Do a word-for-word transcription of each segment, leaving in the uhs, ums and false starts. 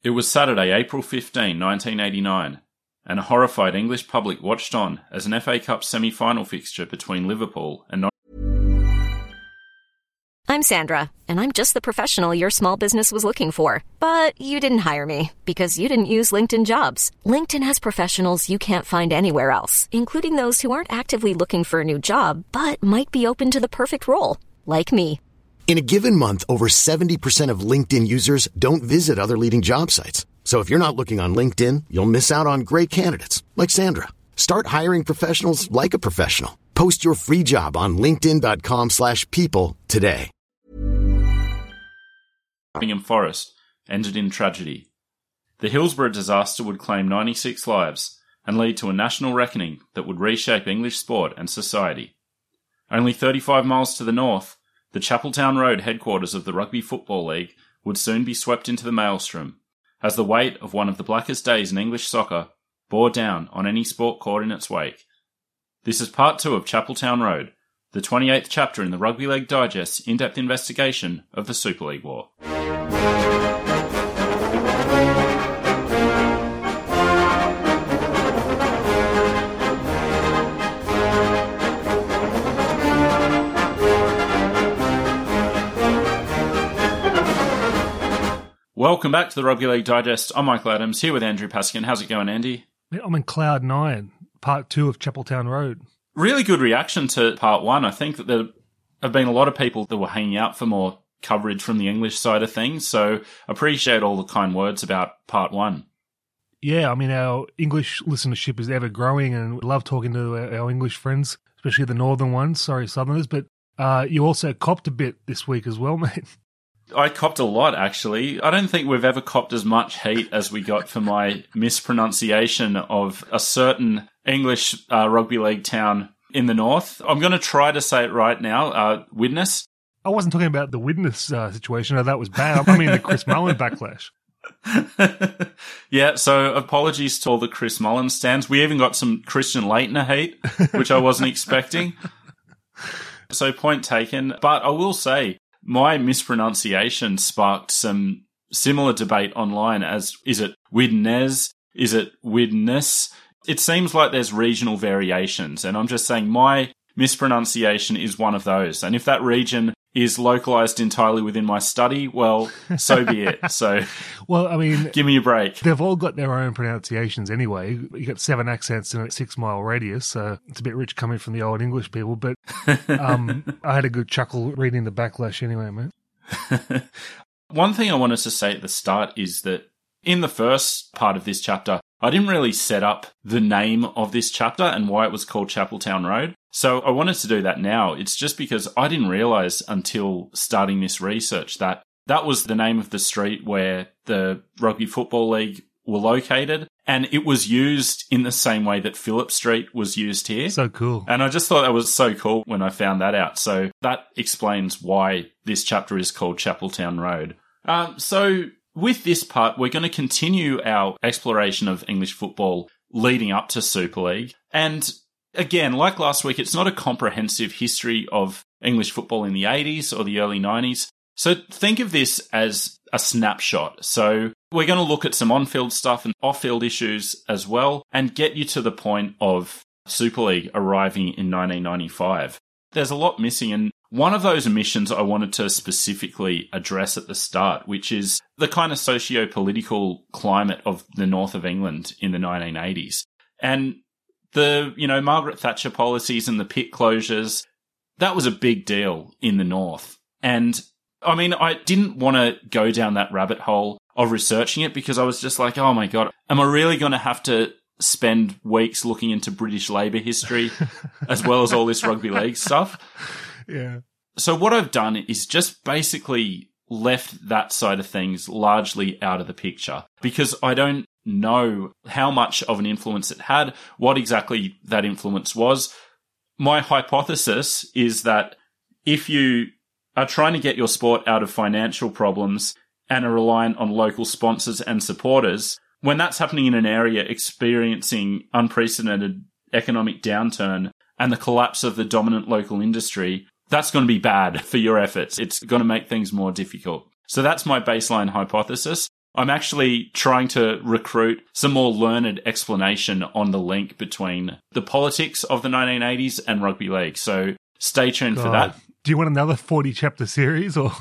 It was Saturday, April fifteenth, nineteen eighty-nine, and a horrified English public watched on as an F A Cup semi-final fixture between Liverpool and Nottingham. I'm Sandra, and I'm just the professional your small business was looking for. But you didn't hire me because you didn't use LinkedIn Jobs. LinkedIn has professionals you can't find anywhere else, including those who aren't actively looking for a new job, but might be open to the perfect role, like me. In a given month, over seventy percent of LinkedIn users don't visit other leading job sites. So if you're not looking on LinkedIn, you'll miss out on great candidates like Sandra. Start hiring professionals like a professional. Post your free job on linkedin.com slash people today. Nottingham Forest ended in tragedy. The Hillsborough disaster would claim ninety-six lives and lead to a national reckoning that would reshape English sport and society. Only thirty-five miles to the north, the Chapeltown Road headquarters of the Rugby Football League would soon be swept into the maelstrom, as the weight of one of the blackest days in English soccer bore down on any sport caught in its wake. This is part two of Chapeltown Road, the twenty-eighth chapter in the Rugby League Digest's in-depth investigation of the Super League War. Welcome back to the Rugby League Digest. I'm Michael Adams, here with Andrew Paskin. How's it going, Andy? I'm in Cloud Nine, part two of Chapeltown Road. Really good reaction to part one. I think that there have been a lot of people that were hanging out for more coverage from the English side of things, so appreciate all the kind words about part one. Yeah, I mean, our English listenership is ever growing, and we love talking to our, our English friends, especially the northern ones, sorry, southerners, but uh, you also copped a bit this week as well, mate. I copped a lot, actually. I don't think we've ever copped as much heat as we got for my mispronunciation of a certain English uh, rugby league town in the north. I'm going to try to say it right now. Uh, Widnes. I wasn't talking about the Widnes uh, situation. Oh, that was bad. I mean the Chris Mullen backlash. Yeah, so apologies to all the Chris Mullen stands. We even got some Christian Leitner hate, which I wasn't expecting. So point taken. But I will say, my mispronunciation sparked some similar debate online as, is it Widnes? Is it Widnes? It seems like there's regional variations, and I'm just saying my mispronunciation is one of those. And if that region is localized entirely within my study, well, so be it. So, well, I mean, give me a break. They've all got their own pronunciations anyway. You got seven accents in a six-mile radius, so it's a bit rich coming from the old English people. But um, I had a good chuckle reading the backlash anyway, mate. One thing I wanted to say at the start is that in the first part of this chapter, I didn't really set up the name of this chapter and why it was called Chapeltown Road. So I wanted to do that now. It's just because I didn't realise until starting this research that that was the name of the street where the Rugby Football League were located. And it was used in the same way that Phillip Street was used here. So cool. And I just thought that was so cool when I found that out. So that explains why this chapter is called Chapeltown Road. Um, so with this part, we're going to continue our exploration of English football leading up to Super League. And again, like last week, it's not a comprehensive history of English football in the eighties or the early nineties. So think of this as a snapshot. So we're going to look at some on-field stuff and off-field issues as well and get you to the point of Super League arriving in nineteen ninety-five. There's a lot missing, and one of those omissions I wanted to specifically address at the start, which is the kind of socio-political climate of the north of England in the nineteen eighties. And the, you know, Margaret Thatcher policies and the pit closures, that was a big deal in the north. And I mean, I didn't want to go down that rabbit hole of researching it because I was just like, oh my God, am I really going to have to spend weeks looking into British Labour history as well as all this rugby league stuff? Yeah. So what I've done is just basically left that side of things largely out of the picture because I don't know how much of an influence it had, what exactly that influence was. My hypothesis is that if you are trying to get your sport out of financial problems and are reliant on local sponsors and supporters, when that's happening in an area experiencing unprecedented economic downturn and the collapse of the dominant local industry, that's going to be bad for your efforts. It's going to make things more difficult. So that's my baseline hypothesis. I'm actually trying to recruit some more learned explanation on the link between the politics of the nineteen eighties and rugby league. So stay tuned God. for that. Do you want another forty chapter series or?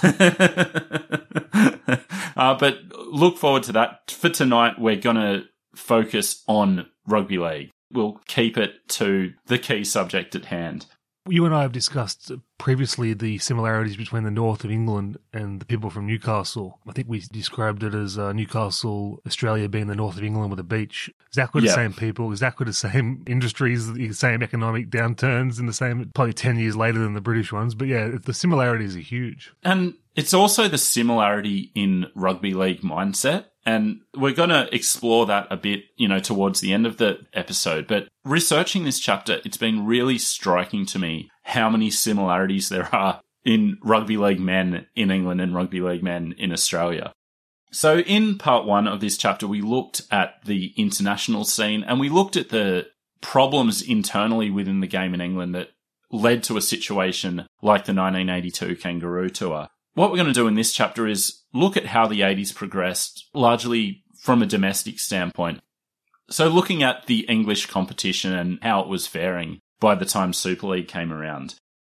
uh, but look forward to that. For tonight, we're going to focus on rugby league. We'll keep it to the key subject at hand. You and I have discussed previously the similarities between the north of England and the people from Newcastle. I think we described it as uh, Newcastle, Australia being the north of England with a beach. Exactly the Yep. same people, exactly the same industries, the same economic downturns, and the same, probably ten years later than the British ones. But yeah, the similarities are huge. And it's also the similarity in rugby league mindset. And we're going to explore that a bit, you know, towards the end of the episode. But researching this chapter, it's been really striking to me how many similarities there are in rugby league men in England and rugby league men in Australia. So in part one of this chapter, we looked at the international scene and we looked at the problems internally within the game in England that led to a situation like the nineteen eighty-two Kangaroo Tour. What we're going to do in this chapter is look at how the eighties progressed, largely from a domestic standpoint. So looking at the English competition and how it was faring by the time Super League came around.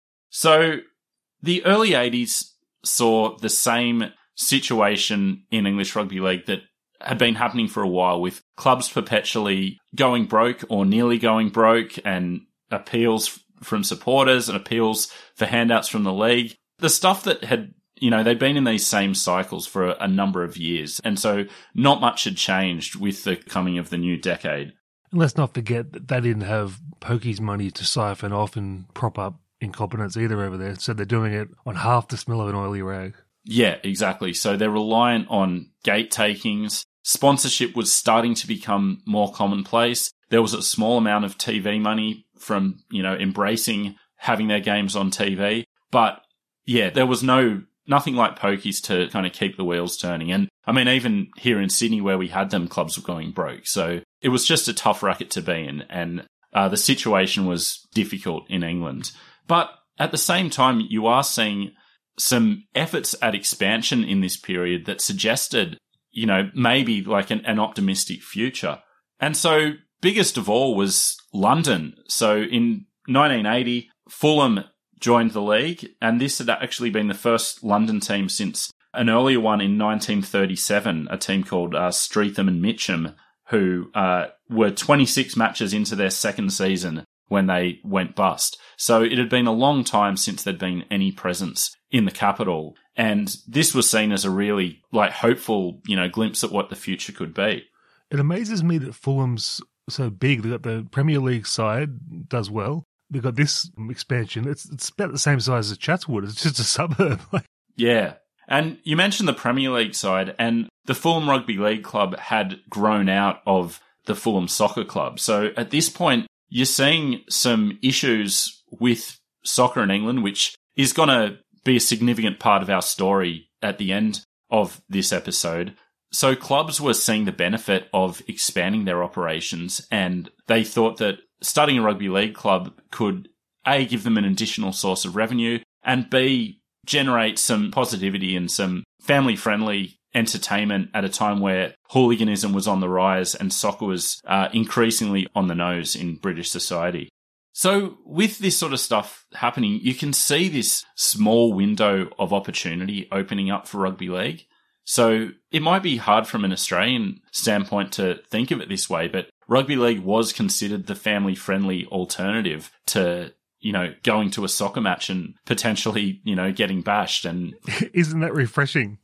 So the early eighties saw the same situation in English Rugby League that had been happening for a while, with clubs perpetually going broke or nearly going broke, and appeals from supporters and appeals for handouts from the league. The stuff that had You know, they'd been in these same cycles for a, a number of years, and so not much had changed with the coming of the new decade. And let's not forget that they didn't have pokies money to siphon off and prop up incompetence either over there, so they're doing it on half the smell of an oily rag. Yeah, exactly. So they're reliant on gate takings. Sponsorship was starting to become more commonplace. There was a small amount of T V money from, you know, embracing having their games on T V. But yeah, there was no... nothing like pokies to kind of keep the wheels turning. And I mean, even here in Sydney where we had them, clubs were going broke. So it was just a tough racket to be in. And uh, the situation was difficult in England. But at the same time, you are seeing some efforts at expansion in this period that suggested, you know, maybe like an, an optimistic future. And so biggest of all was London. So in nineteen eighty, Fulham joined the league, and this had actually been the first London team since an earlier one in nineteen thirty-seven, a team called uh, Streatham and Mitcham, who uh, were twenty-six matches into their second season when they went bust. So it had been a long time since there'd been any presence in the capital, and this was seen as a really like hopeful, you know, glimpse at what the future could be. It amazes me that Fulham's so big. They've got the Premier League side, does well. They've got this expansion. It's it's about the same size as Chatswood. It's just a suburb. Yeah. And you mentioned the Premier League side, and the Fulham Rugby League Club had grown out of the Fulham Soccer Club. So at this point, you're seeing some issues with soccer in England, which is going to be a significant part of our story at the end of this episode. So clubs were seeing the benefit of expanding their operations, and they thought that starting a rugby league club could A, give them an additional source of revenue, and B, generate some positivity and some family-friendly entertainment at a time where hooliganism was on the rise and soccer was uh, increasingly on the nose in British society. So with this sort of stuff happening, you can see this small window of opportunity opening up for rugby league. So it might be hard from an Australian standpoint to think of it this way, but rugby league was considered the family-friendly alternative to, you know, going to a soccer match and potentially, you know, getting bashed. And isn't that refreshing?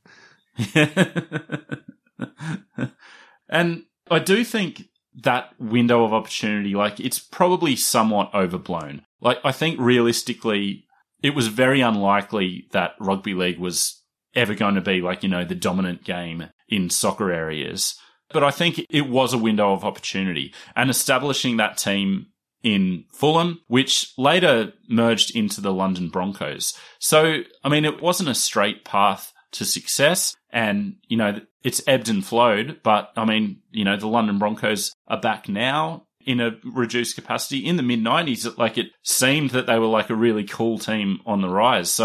And I do think that window of opportunity, like, it's probably somewhat overblown. Like, I think realistically, it was very unlikely that rugby league was ever going to be like, you know, the dominant game in soccer areas. But I think it was a window of opportunity, and establishing that team in Fulham, which later merged into the London Broncos. So, I mean, it wasn't a straight path to success, and, you know, it's ebbed and flowed, but I mean, you know, the London Broncos are back now in a reduced capacity. In the mid nineties, like, it seemed that they were like a really cool team on the rise. So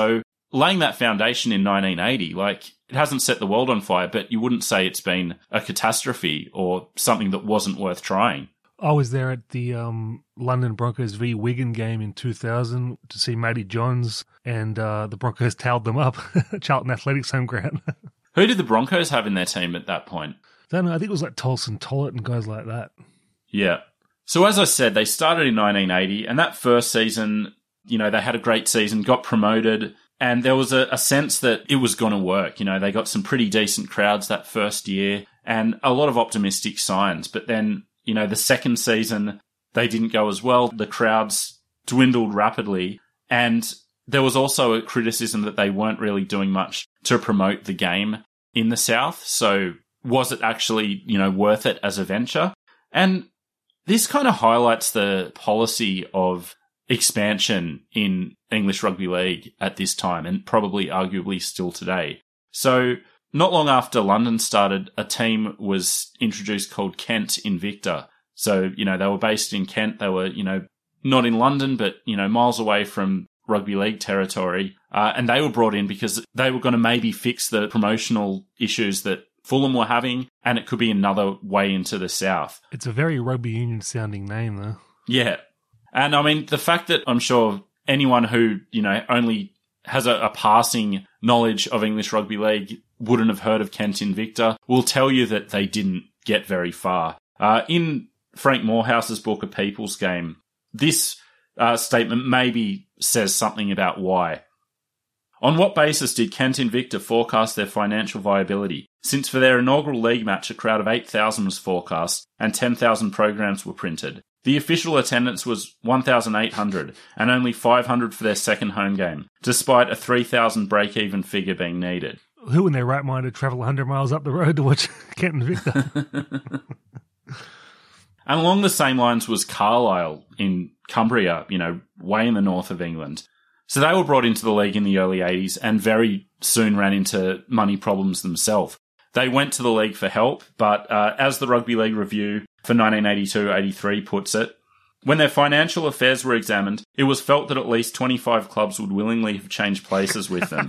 laying that foundation in nineteen eighty, like, it hasn't set the world on fire, but you wouldn't say it's been a catastrophe or something that wasn't worth trying. I was there at the um, London Broncos v Wigan game in two thousand to see Matty Johns, and uh, the Broncos towed them up. Charlton Athletics home ground. Who did the Broncos have in their team at that point? I don't know. I think it was like Tolson Tollett and guys like that. Yeah. So as I said, they started in nineteen eighty, and that first season, you know, they had a great season, got promoted, and there was a, a sense that it was going to work. You know, they got some pretty decent crowds that first year and a lot of optimistic signs. But then, you know, the second season, they didn't go as well. The crowds dwindled rapidly. And there was also a criticism that they weren't really doing much to promote the game in the South. So was it actually, you know, worth it as a venture? And this kind of highlights the policy of expansion in English Rugby League at this time, and probably arguably still today. So not long after London started, a team was introduced called Kent Invicta. So, you know, they were based in Kent. They were, you know, not in London, but, you know, miles away from rugby league territory. Uh, and they were brought in because they were going to maybe fix the promotional issues that Fulham were having, and it could be another way into the South. It's a very rugby union sounding name, though. Yeah. And I mean, the fact that I'm sure anyone who, you know, only has a, a passing knowledge of English Rugby League wouldn't have heard of Kent Invicta will tell you that they didn't get very far. Uh, in Frank Morehouse's book, A People's Game, this uh, statement maybe says something about why. On what basis did Kent Invicta forecast their financial viability? Since for their inaugural league match, a crowd of eight thousand was forecast and ten thousand programs were printed. The official attendance was one thousand eight hundred and only five hundred for their second home game, despite a three thousand break-even figure being needed. Who in their right mind would travel one hundred miles up the road to watch Kent Invicta? And along the same lines was Carlisle in Cumbria, you know, way in the north of England. So they were brought into the league in the early eighties and very soon ran into money problems themselves. They went to the league for help, but uh, as the Rugby League Review for nineteen eighty-two eighty-three puts it, when their financial affairs were examined, it was felt that at least twenty-five clubs would willingly have changed places with them.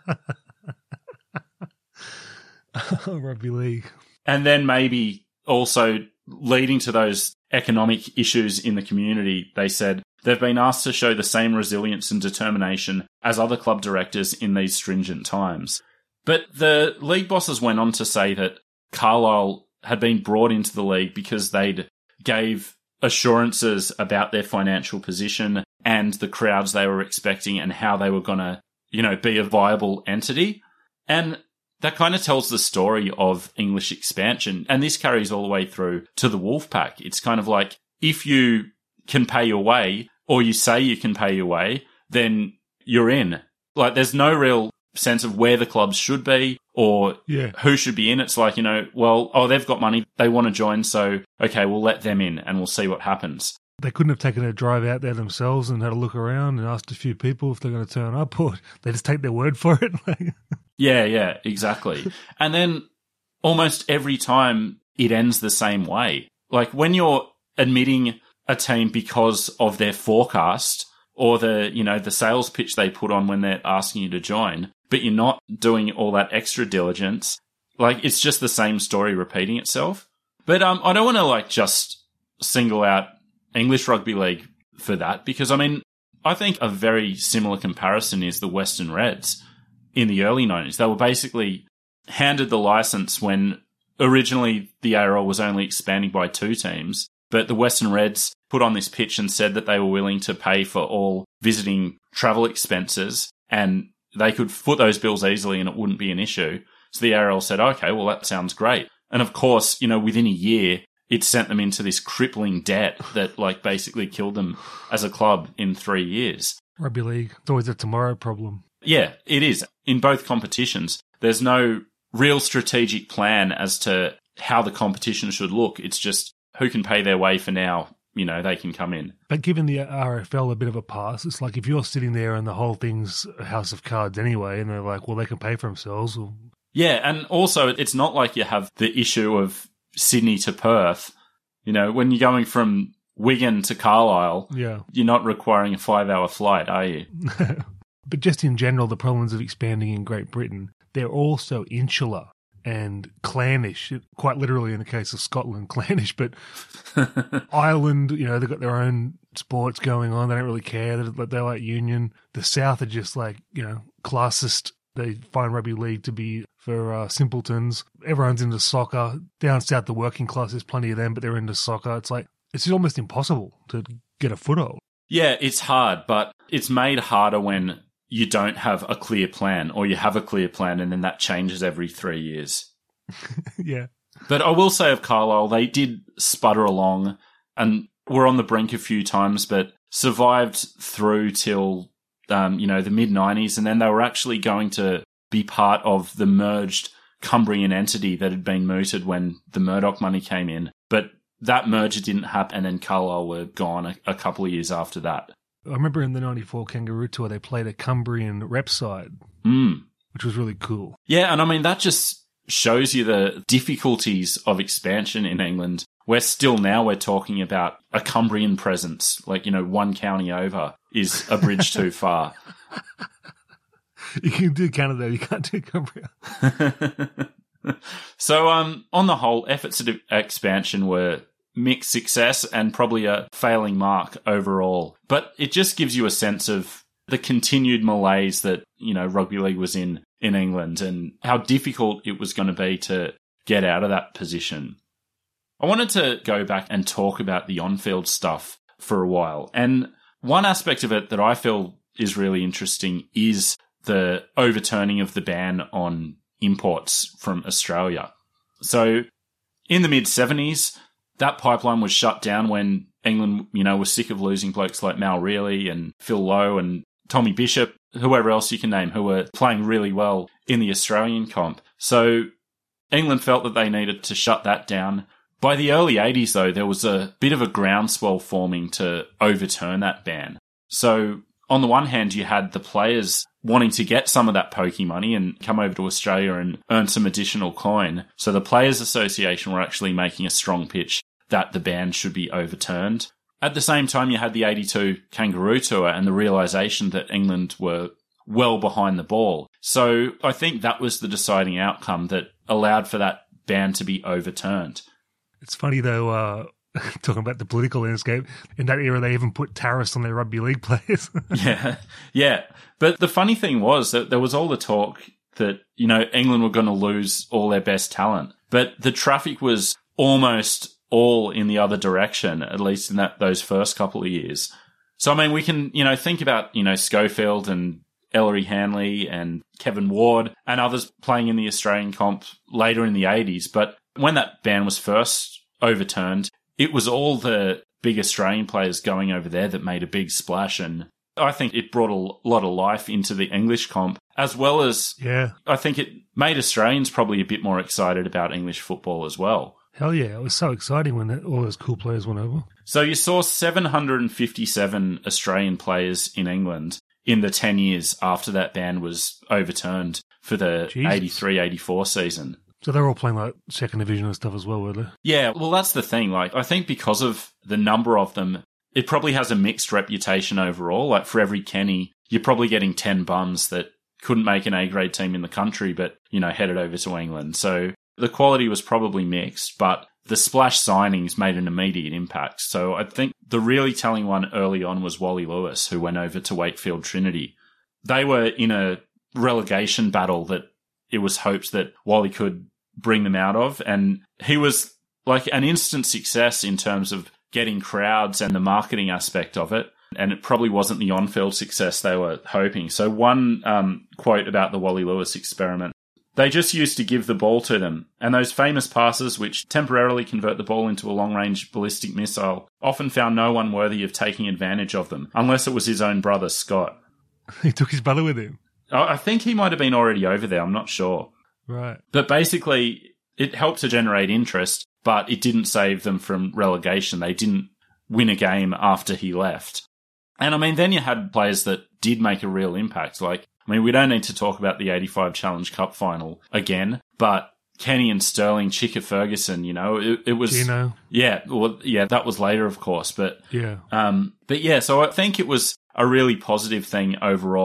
Rugby League. And then maybe also leading to those economic issues in the community, they said they've been asked to show the same resilience and determination as other club directors in these stringent times. But the league bosses went on to say that Carlisle had been brought into the league because they'd gave assurances about their financial position and the crowds they were expecting and how they were going to, you know, be a viable entity. And that kind of tells the story of English expansion. And this carries all the way through to the Wolfpack. It's kind of like, if you can pay your way, or you say you can pay your way, then you're in. Like, there's no real sense of where the clubs should be or yeah. who should be in. It's like, you know, well, oh, they've got money, they want to join, so, okay, we'll let them in and we'll see what happens. They couldn't have taken a drive out there themselves and had a look around and asked a few people if they're going to turn up, or they just take their word for it. yeah, yeah, exactly. And then almost every time it ends the same way. Like, when you're admitting a team because of their forecast or the, you know, the sales pitch they put on when they're asking you to join, but you're not doing all that extra diligence, like, it's just the same story repeating itself. But um, I don't want to, like, just single out English Rugby League for that, because, I mean, I think a very similar comparison is the Western Reds in the early nineties. They were basically handed the license when originally the A R L was only expanding by two teams, but the Western Reds put on this pitch and said that they were willing to pay for all visiting travel expenses, and they could foot those bills easily and it wouldn't be an issue. So the A R L said, okay, well, that sounds great. And of course, you know, within a year, it sent them into this crippling debt that, like, basically killed them as a club in three years. Rugby League, it's always a tomorrow problem. Yeah, it is. In both competitions, there's no real strategic plan as to how the competition should look. It's just who can pay their way for now, you know, they can come in. But giving the R F L a bit of a pass, it's like if you're sitting there and the whole thing's a house of cards anyway, and they're like, well, they can pay for themselves. Or... Yeah, and also it's not like you have the issue of Sydney to Perth. You know, when you're going from Wigan to Carlisle, yeah. you're not requiring a five-hour flight, are you? But just in general, the problems of expanding in Great Britain, they're all so insular and clannish, quite literally in the case of Scotland, clannish, but Ireland, you know, they've got their own sports going on. They don't really care. They're, they're like union. The South are just like, you know, classist. They find rugby league to be for uh, simpletons. Everyone's into soccer. Down south, the working class, there's plenty of them, but they're into soccer. It's like, it's almost impossible to get a foothold. Yeah, it's hard, but it's made harder when you don't have a clear plan, or you have a clear plan and then that changes every three years. Yeah. But I will say of Carlisle, they did sputter along and were on the brink a few times, but survived through till, um, you know, the mid nineties. And then they were actually going to be part of the merged Cumbrian entity that had been mooted when the Murdoch money came in. But that merger didn't happen, and then Carlisle were gone a, a couple of years after that. I remember in the ninety-four Kangaroo Tour, they played a Cumbrian rep side, mm. which was really cool. Yeah, and I mean, that just shows you the difficulties of expansion in England, where still now we're talking about a Cumbrian presence, like, you know, one county over is a bridge too far. You can do Canada, you can't do Cumbria. So, um, on the whole, efforts at expansion were mixed success and probably a failing mark overall. But it just gives you a sense of the continued malaise that, you know, rugby league was in in England and how difficult it was going to be to get out of that position. I wanted to go back and talk about the on-field stuff for a while. And one aspect of it that I feel is really interesting is the overturning of the ban on imports from Australia. So in the mid seventies, that pipeline was shut down when England, you know, was sick of losing blokes like Mal Reilly and Phil Lowe and Tommy Bishop, whoever else you can name, who were playing really well in the Australian comp. So England felt that they needed to shut that down. By the early eighties, though, there was a bit of a groundswell forming to overturn that ban. So on the one hand, you had the players wanting to get some of that pokey money and come over to Australia and earn some additional coin. So the Players Association were actually making a strong pitch that the ban should be overturned. At the same time, you had the eighty-two Kangaroo Tour and the realisation that England were well behind the ball. So I think that was the deciding outcome that allowed for that ban to be overturned. It's funny, though, uh, talking about the political landscape, in that era they even put tariffs on their rugby league players. yeah, yeah. But the funny thing was that there was all the talk that, you know, England were going to lose all their best talent. But the traffic was almost all in the other direction, at least in that those first couple of years. So, I mean, we can, you know, think about, you know, Schofield and Ellery Hanley and Kevin Ward and others playing in the Australian comp later in the eighties. But when that ban was first overturned, it was all the big Australian players going over there that made a big splash. And I think it brought a lot of life into the English comp, as well as, yeah, I think it made Australians probably a bit more excited about English football as well. Hell yeah, it was so exciting when that, all those cool players went over. So you saw seven hundred fifty-seven Australian players in England in the ten years after that ban was overturned for the eighty-three eighty-four season. So they're all playing like second division and stuff as well, were they? Yeah, well, that's the thing. Like, I think because of the number of them, it probably has a mixed reputation overall. Like, for every Kenny, you're probably getting ten bums that couldn't make an A-grade team in the country, but, you know, headed over to England. So the quality was probably mixed, but the splash signings made an immediate impact. So I think the really telling one early on was Wally Lewis, who went over to Wakefield Trinity. They were in a relegation battle that it was hoped that Wally could bring them out of. And he was like an instant success in terms of getting crowds and the marketing aspect of it. And it probably wasn't the on-field success they were hoping. So one um, quote about the Wally Lewis experiment: "They just used to give the ball to them, and those famous passes which temporarily convert the ball into a long-range ballistic missile often found no one worthy of taking advantage of them, unless it was his own brother, Scott." He took his brother with him. I think he might have been already over there, I'm not sure. Right. But basically, it helped to generate interest, but it didn't save them from relegation. They didn't win a game after he left. And I mean, then you had players that did make a real impact. Like, I mean, we don't need to talk about the eighty-five Challenge Cup final again, but Kenny and Sterling, Chicka Ferguson, you know, it, it was... Gino. Yeah, well, yeah, that was later, of course, but... Yeah. Um, but yeah, so I think it was a really positive thing overall.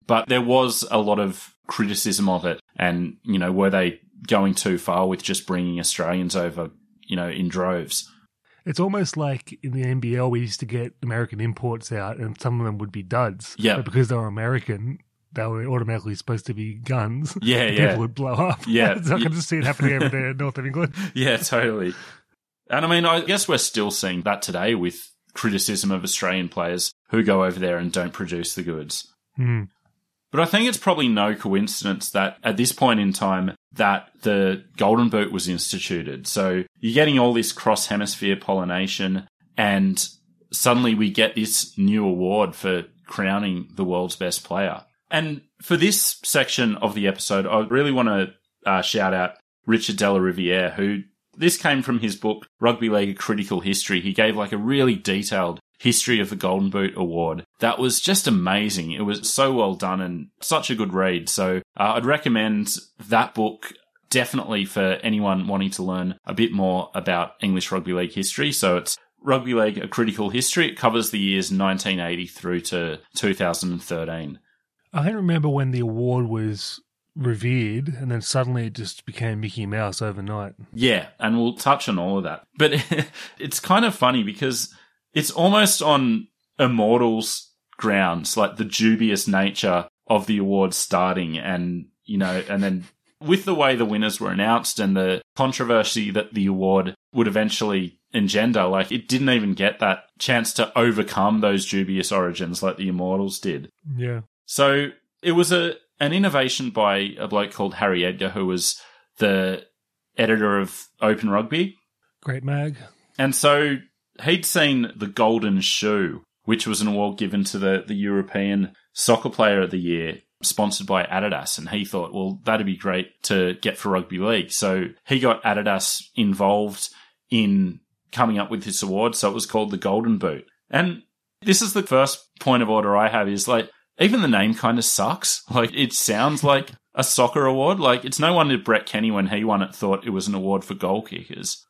But there was a lot of criticism of it. And, you know, were they going too far with just bringing Australians over, you know, in droves? It's almost like in the N B L, we used to get American imports out and some of them would be duds. Yeah. But because they were American, they were automatically supposed to be guns. Yeah, yeah. People would blow up. Yeah. So I can just see it happening over there in north of England. Yeah, totally. And I mean, I guess we're still seeing that today with criticism of Australian players who go over there and don't produce the goods. Hmm. But I think it's probably no coincidence that at this point in time that the Golden Boot was instituted. So you're getting all this cross-hemisphere pollination and suddenly we get this new award for crowning the world's best player. And for this section of the episode, I really want to uh, shout out Richard de la Riviere, who this came from his book, Rugby League, A Critical History. He gave like a really detailed history of the Golden Boot Award. That was just amazing. It was so well done and such a good read. So uh, I'd recommend that book definitely for anyone wanting to learn a bit more about English Rugby League history. So it's Rugby League, A Critical History. It covers the years nineteen eighty through to two thousand thirteen. I remember when the award was revered and then suddenly it just became Mickey Mouse overnight. Yeah, and we'll touch on all of that. But it's kind of funny because it's almost on Immortals grounds, like the dubious nature of the award starting and, you know, and then with the way the winners were announced and the controversy that the award would eventually engender, like it didn't even get that chance to overcome those dubious origins like the Immortals did. Yeah. So it was a an innovation by a bloke called Harry Edgar, who was the editor of Open Rugby. Great mag. And so he'd seen the Golden Shoe, which was an award given to the, the European Soccer Player of the Year, sponsored by Adidas. And he thought, well, that'd be great to get for rugby league. So he got Adidas involved in coming up with this award. So it was called the Golden Boot. And this is the first point of order I have is like, even the name kind of sucks. Like, it sounds like a soccer award. Like, it's no wonder Brett Kenny, when he won it, thought it was an award for goal kickers.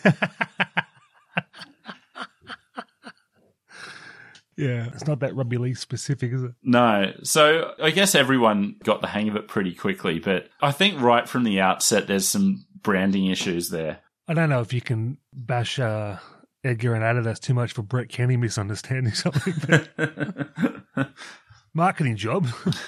Yeah, it's not that rugby league specific, is it? No. So I guess everyone got the hang of it pretty quickly. But I think right from the outset, there's some branding issues there. I don't know if you can bash uh, Edgar and Adidas too much for Brett Kenny misunderstanding something. But marketing job.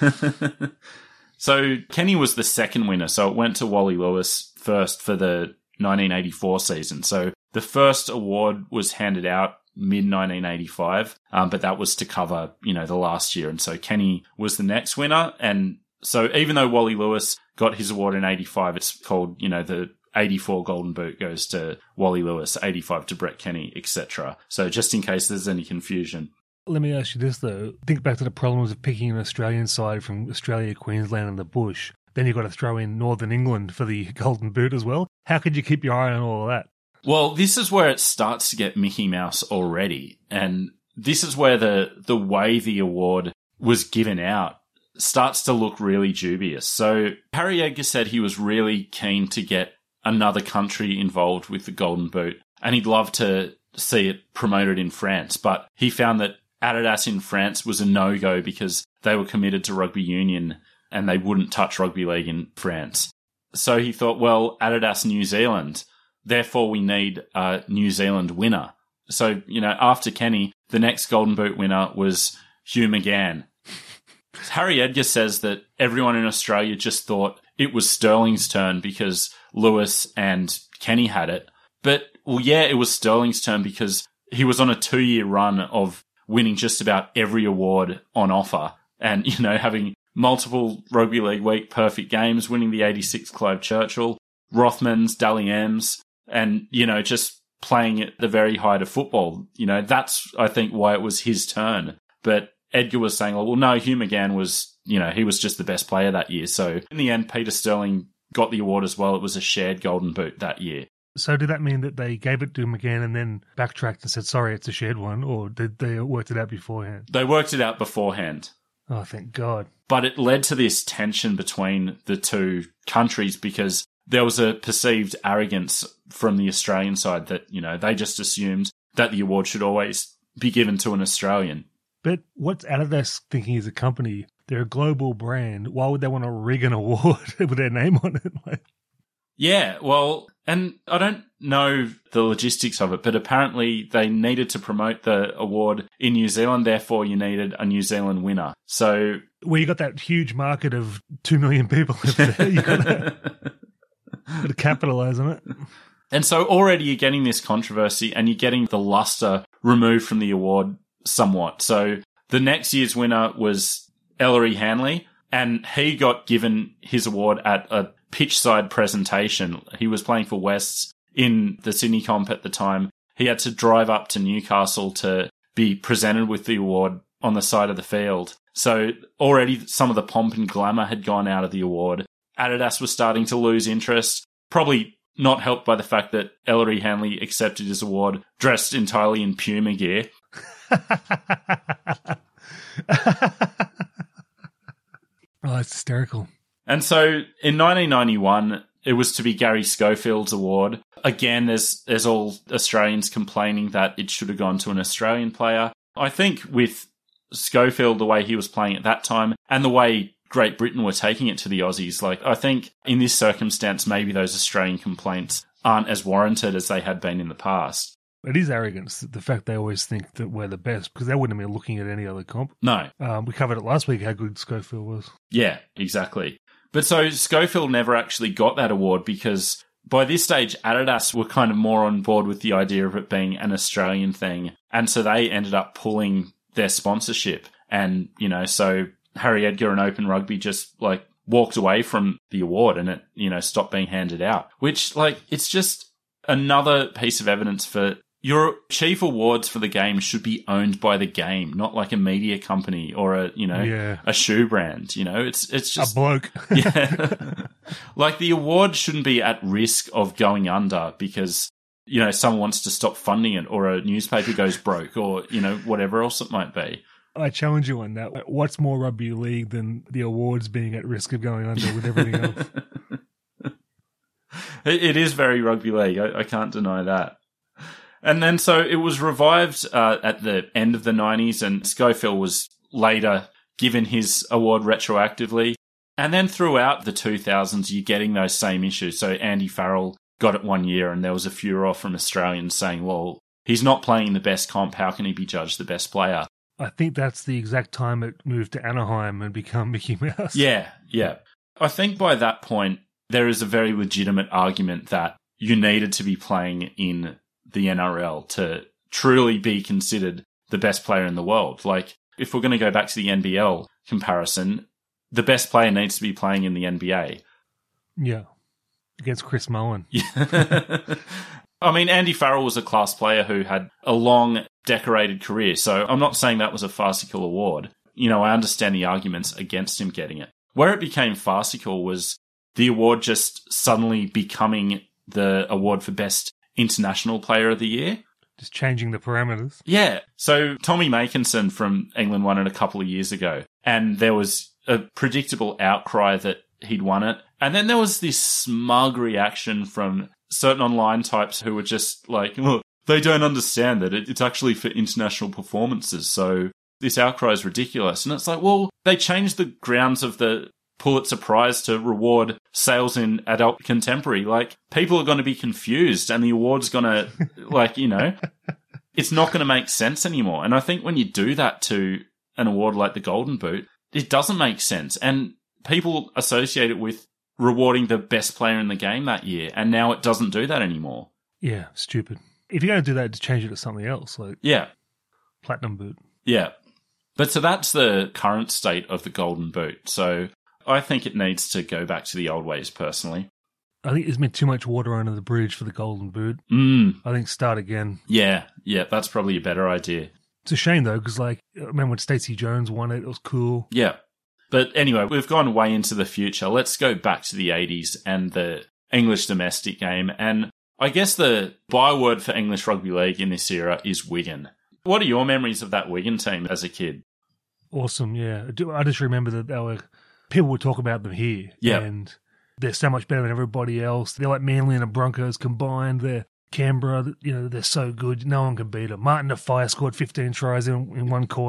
So Kenny was the second winner. So it went to Wally Lewis first for the nineteen eighty-four season. So the first award was handed out mid nineteen eighty-five, um, but that was to cover, you know, the last year. And so Kenny was the next winner. And so even though Wally Lewis got his award in eighty-five, it's called, you know, the eighty-four Golden Boot goes to Wally Lewis, eighty-five to Brett Kenny, et cetera. So just in case there's any confusion. Let me ask you this, though. Think back to the problems of picking an Australian side from Australia, Queensland and the bush. Then you've got to throw in Northern England for the Golden Boot as well. How could you keep your eye on all of that? Well, this is where it starts to get Mickey Mouse already. And this is where the, the way the award was given out starts to look really dubious. So Harry Edgar said he was really keen to get another country involved with the Golden Boot, and he'd love to see it promoted in France. But he found that Adidas in France was a no-go because they were committed to rugby union and they wouldn't touch rugby league in France. So he thought, well, Adidas New Zealand, therefore we need a New Zealand winner. So, you know, after Kenny, the next Golden Boot winner was Hugh McGann. Harry Edgar says that everyone in Australia just thought it was Sterling's turn because Lewis and Kenny had it. But, well, yeah, it was Sterling's turn because he was on a two-year run of winning just about every award on offer and, you know, having multiple Rugby League Week perfect games, winning the eighty-six Clive Churchill, Rothmans, Dally M's, and, you know, just playing at the very height of football. You know, that's, I think, why it was his turn. But Edgar was saying, well, no, Hugh McGann was, you know, he was just the best player that year. So in the end, Peter Sterling got the award as well. It was a shared Golden Boot that year. So did that mean that they gave it to McGann and then backtracked and said, sorry, it's a shared one? Or did they worked it out beforehand? They worked it out beforehand. Oh, thank God. But it led to this tension between the two countries because there was a perceived arrogance from the Australian side that, you know, they just assumed that the award should always be given to an Australian. But what's Adidas thinking as a company? They're a global brand. Why would they want to rig an award with their name on it? Like, yeah, well, and I don't know the logistics of it, but apparently they needed to promote the award in New Zealand, therefore you needed a New Zealand winner. So, well, you got that huge market of two million people over there. You got to, got to capitalize on it. And so already you're getting this controversy and you're getting the luster removed from the award somewhat. So the next year's winner was Ellery Hanley, and he got given his award at a pitchside presentation. He was playing for Wests in the Sydney Comp at the time. He had to drive up to Newcastle to be presented with the award on the side of the field. So already some of the pomp and glamour had gone out of the award. Adidas was starting to lose interest, probably not helped by the fact that Ellery Hanley accepted his award dressed entirely in Puma gear. Oh, it's hysterical. And so in nineteen ninety-one, it was to be Gary Schofield's award. Again, there's there's all Australians complaining that it should have gone to an Australian player. I think with Schofield, the way he was playing at that time and the way Great Britain were taking it to the Aussies, like I think in this circumstance, maybe those Australian complaints aren't as warranted as they had been in the past. It is arrogance, the fact they always think that we're the best, because they wouldn't have been looking at any other comp. No. Um, we covered it last week, how good Schofield was. Yeah, exactly. But so Schofield never actually got that award because by this stage, Adidas were kind of more on board with the idea of it being an Australian thing. And so they ended up pulling their sponsorship. And, you know, so Harry Edgar and Open Rugby just like walked away from the award and it, you know, stopped being handed out, which like, it's just another piece of evidence for your chief awards for the game should be owned by the game, not like a media company or a, you know, yeah. a shoe brand, you know, it's, it's just a bloke. Yeah. Like the award shouldn't be at risk of going under because, you know, someone wants to stop funding it or a newspaper goes broke or, you know, whatever else it might be. I challenge you on that. What's more rugby league than the awards being at risk of going under with everything else? it, it is very rugby league. I, I can't deny that. And then so it was revived uh, at the end of the nineties and Schofield was later given his award retroactively. And then throughout the two thousands, you're getting those same issues. So Andy Farrell got it one year and there was a furor from Australians saying, well, he's not playing the best comp. How can he be judged the best player? I think that's the exact time it moved to Anaheim and become Mickey Mouse. Yeah, yeah. I think by that point, there is a very legitimate argument that you needed to be playing in the N R L to truly be considered the best player in the world. Like, if we're going to go back to the N B L comparison, the best player needs to be playing in the N B A. Yeah. Against Chris Mullin. Yeah. I mean, Andy Farrell was a class player who had a long, decorated career, so I'm not saying that was a farcical award. You know, I understand the arguments against him getting it. Where it became farcical was the award just suddenly becoming the award for best international player of the year. Just changing the parameters. Yeah. So Tommy Makinson from England won it a couple of years ago, and there was a predictable outcry that he'd won it. And then there was this smug reaction from certain online types who were just like, look, they don't understand that it, it's actually for international performances, so this outcry is ridiculous. And it's like, well, they changed the grounds of the Pulitzer Prize to reward sales in adult contemporary. Like, people are going to be confused and the award's going to, like, you know, it's not going to make sense anymore. And I think when you do that to an award like the Golden Boot, it doesn't make sense. And people associate it with rewarding the best player in the game that year. And now it doesn't do that anymore. Yeah, stupid. If you're going to do that, just change it to something else, like yeah, Platinum Boot. Yeah. But so that's the current state of the Golden Boot. So I think it needs to go back to the old ways, personally. I think there's been too much water under the bridge for the Golden Boot. Mm. I think start again. Yeah, yeah, that's probably a better idea. It's a shame, though, because, like, I remember when Stacey Jones won it, it was cool. Yeah. But anyway, we've gone way into the future. Let's go back to the eighties and the English domestic game. And I guess the byword for English rugby league in this era is Wigan. What are your memories of that Wigan team as a kid? Awesome, yeah. I do- I just remember that they were, people would talk about them here. Yeah. And they're so much better than everybody else. They're like Manly and the Broncos combined. They're Canberra, you know, they're so good. No one can beat them. Martin Defire scored fifteen tries in, in one quarter.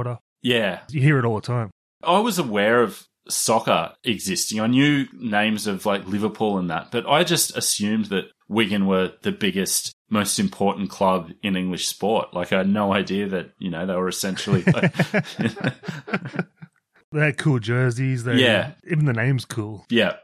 Yeah. You hear it all the time. I was aware of soccer existing. I knew names of like Liverpool and that, but I just assumed that Wigan were the biggest, most important club in English sport. Like I had no idea that, you know, they were essentially like, they had cool jerseys. They, yeah. Even the name's cool. Yeah.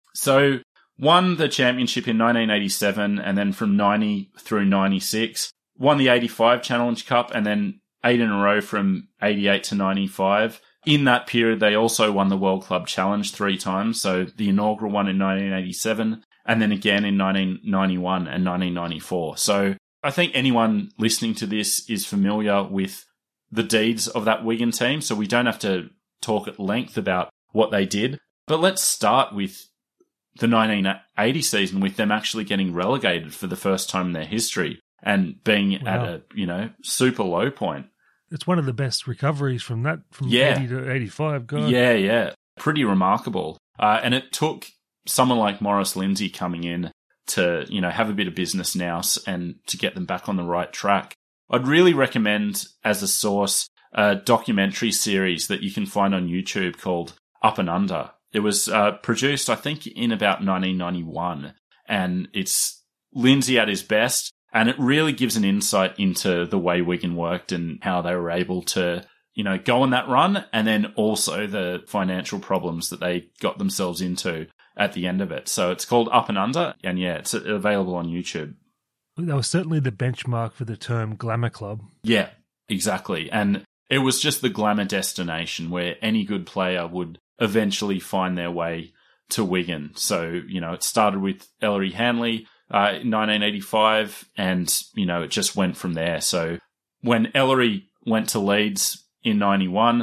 So won the championship in nineteen eighty-seven and then from ninety through ninety-six, won the eighty-five Challenge Cup and then eight in a row from eighty-eight to ninety-five. In that period, they also won the World Club Challenge three times. So the inaugural one in nineteen eighty-seven and then again in nineteen ninety-one and nineteen ninety-four. So I think anyone listening to this is familiar with the deeds of that Wigan team. So we don't have to talk at length about what they did. But let's start with the nineteen eighty season with them actually getting relegated for the first time in their history and being wow. at a, you know, super low point. It's one of the best recoveries from that, from yeah. eighty to eighty-five. God. Yeah, yeah. Pretty remarkable. Uh, and it took someone like Maurice Lindsay coming in to, you know, have a bit of business now and to get them back on the right track. I'd really recommend as a source a documentary series that you can find on YouTube called Up and Under. It was uh, produced, I think, in about nineteen ninety-one, and it's Lindsay at his best. And it really gives an insight into the way Wigan worked and how they were able to, you know, go on that run and then also the financial problems that they got themselves into at the end of it. So it's called Up and Under. And yeah, it's available on YouTube. That was certainly the benchmark for the term glamour club. Yeah, exactly. And it was just the glamour destination where any good player would eventually find their way to Wigan. So, you know, it started with Ellery Hanley Uh, in nineteen eighty-five, and, you know, it just went from there. So when Ellery went to Leeds in ninety-one,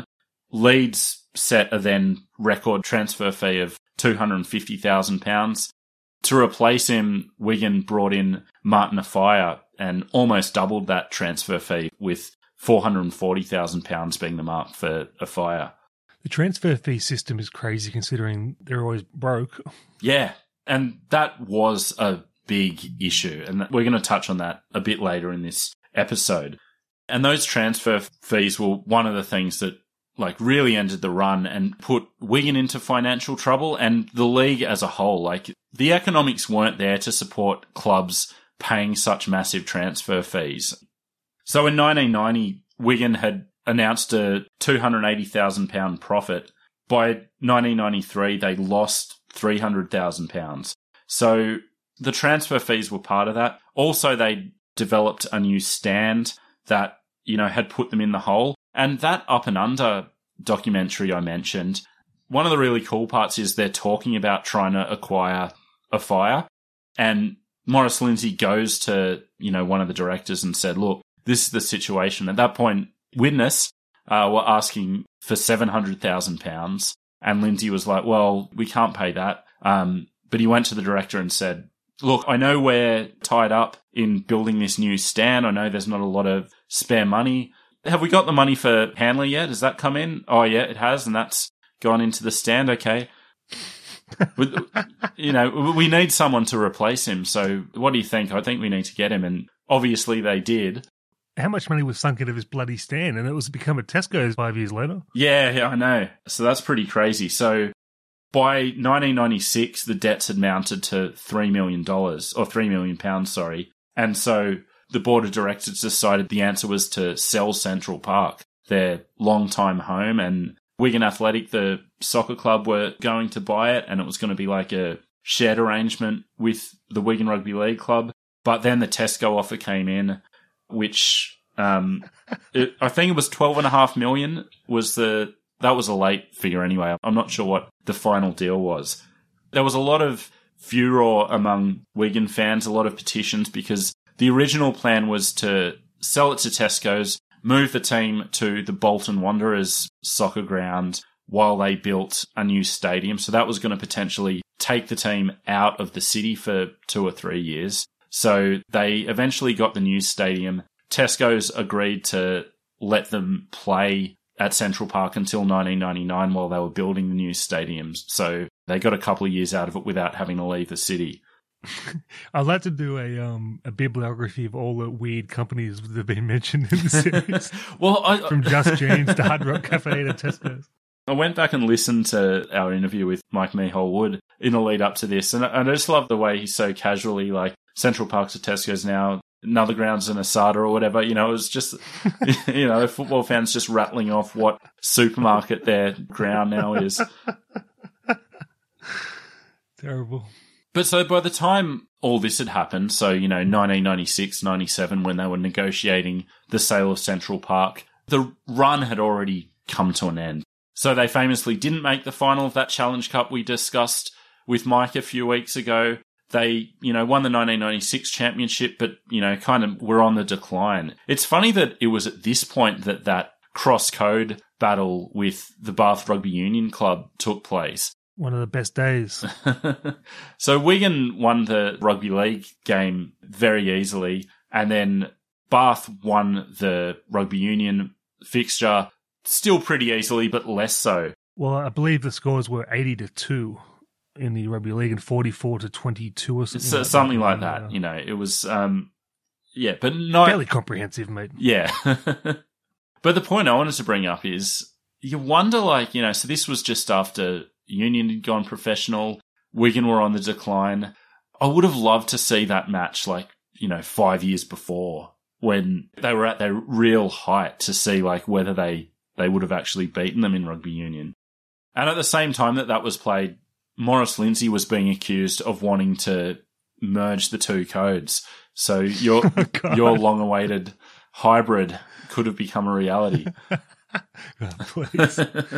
Leeds set a then record transfer fee of two hundred fifty thousand pounds. To replace him, Wigan brought in Martin Offiah and almost doubled that transfer fee, with four hundred forty thousand pounds being the mark for Offiah. The transfer fee system is crazy considering they're always broke. Yeah, and that was a big issue, and we're going to touch on that a bit later in this episode. And those transfer fees were one of the things that like really ended the run and put Wigan into financial trouble and the league as a whole. Like the economics weren't there to support clubs paying such massive transfer fees. So in nineteen ninety, Wigan had announced a two hundred eighty thousand pounds profit. By nineteen ninety-three, they lost three hundred thousand pounds. So the transfer fees were part of that. Also, they developed a new stand that, you know, had put them in the hole. And that Up and Under documentary I mentioned, one of the really cool parts is they're talking about trying to acquire Offiah. And Maurice Lindsay goes to, you know, one of the directors and said, look, this is the situation. At that point, Widnes uh, were asking for seven hundred thousand pounds. And Lindsay was like, well, we can't pay that. Um, but he went to the director and said, look, I know we're tied up in building this new stand. I know there's not a lot of spare money. Have we got the money for Hanley yet? Has that come in? Oh, yeah, it has. And that's gone into the stand. Okay. You know, we need someone to replace him. So what do you think? I think we need to get him. And obviously they did. How much money was sunk into this bloody stand? And it was become a Tesco's five years later. Yeah, yeah, I know. So that's pretty crazy. So by nineteen ninety-six, the debts had mounted to three million dollars, or three million pounds, sorry. And so the board of directors decided the answer was to sell Central Park, their long-time home, and Wigan Athletic, the soccer club, were going to buy it, and it was going to be like a shared arrangement with the Wigan Rugby League Club. But then the Tesco offer came in, which um, it, I think it was twelve and a half million was the... That was a late figure anyway. I'm not sure what the final deal was. There was a lot of furor among Wigan fans, a lot of petitions, because the original plan was to sell it to Tesco's, move the team to the Bolton Wanderers soccer ground while they built a new stadium. So that was going to potentially take the team out of the city for two or three years. So they eventually got the new stadium. Tesco's agreed to let them play at Central Park until nineteen ninety-nine while they were building the new stadiums. So they got a couple of years out of it without having to leave the city. I'd like to do a um a bibliography of all the weird companies that have been mentioned in the series. Well, I, from Just Jeans to Hard Rock Cafe to Tesco's. I went back and listened to our interview with Mike Mehol Wood in the lead up to this, and I just love the way he's so casually like Central Park's a Tesco's now, another ground's an Asada or whatever. You know, it was just, you know, football fans just rattling off what supermarket their ground now is. Terrible. But so by the time all this had happened, so, you know, nineteen ninety-six, ninety-seven, when they were negotiating the sale of Central Park, the run had already come to an end. So they famously didn't make the final of that Challenge Cup we discussed with Mike a few weeks ago. They, you know, won the nineteen ninety-six championship, but, you know, kind of were on the decline. It's funny that it was at this point that that cross-code battle with the Bath Rugby Union Club took place. One of the best days. So Wigan won the rugby league game very easily, and then Bath won the rugby union fixture still pretty easily, but less so. Well, I believe the scores were eighty to two in the rugby league and forty-four to twenty-two or something. So, like something that. like that. Uh, you know, it was, um, yeah, but not fairly comprehensive, mate. Yeah. But the point I wanted to bring up is you wonder, like, you know, so this was just after Union had gone professional, Wigan were on the decline. I would have loved to see that match, like, you know, five years before when they were at their real height, to see, like, whether they, they would have actually beaten them in rugby union. And at the same time that that was played, Maurice Lindsay was being accused of wanting to merge the two codes. So your, oh, your long-awaited hybrid could have become a reality. Oh, please.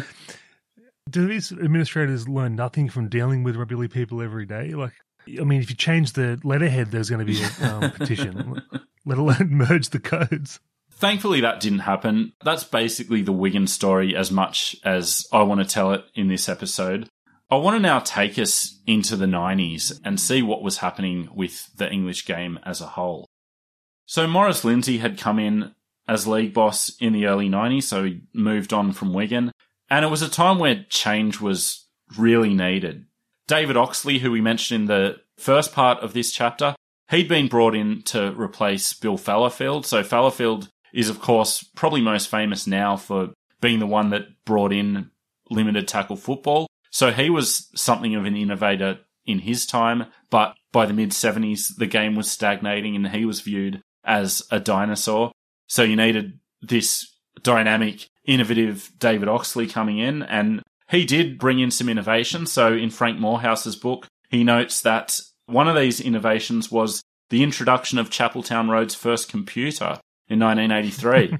Do these administrators learn nothing from dealing with rugby league people every day? Like, I mean, if you change the letterhead, there's going to be a um, petition, let alone merge the codes. Thankfully, that didn't happen. That's basically the Wigan story as much as I want to tell it in this episode. I want to now take us into the nineties and see what was happening with the English game as a whole. So Maurice Lindsay had come in as league boss in the early nineties, so he moved on from Wigan. And it was a time where change was really needed. David Oxley, who we mentioned in the first part of this chapter, he'd been brought in to replace Bill Fallowfield. So Fallowfield is, of course, probably most famous now for being the one that brought in limited tackle football. So he was something of an innovator in his time, but by the mid-seventies, the game was stagnating and he was viewed as a dinosaur. So you needed this dynamic, innovative David Oxley coming in, and he did bring in some innovation. So in Frank Morehouse's book, he notes that one of these innovations was the introduction of Chapeltown Road's first computer in nineteen eighty-three.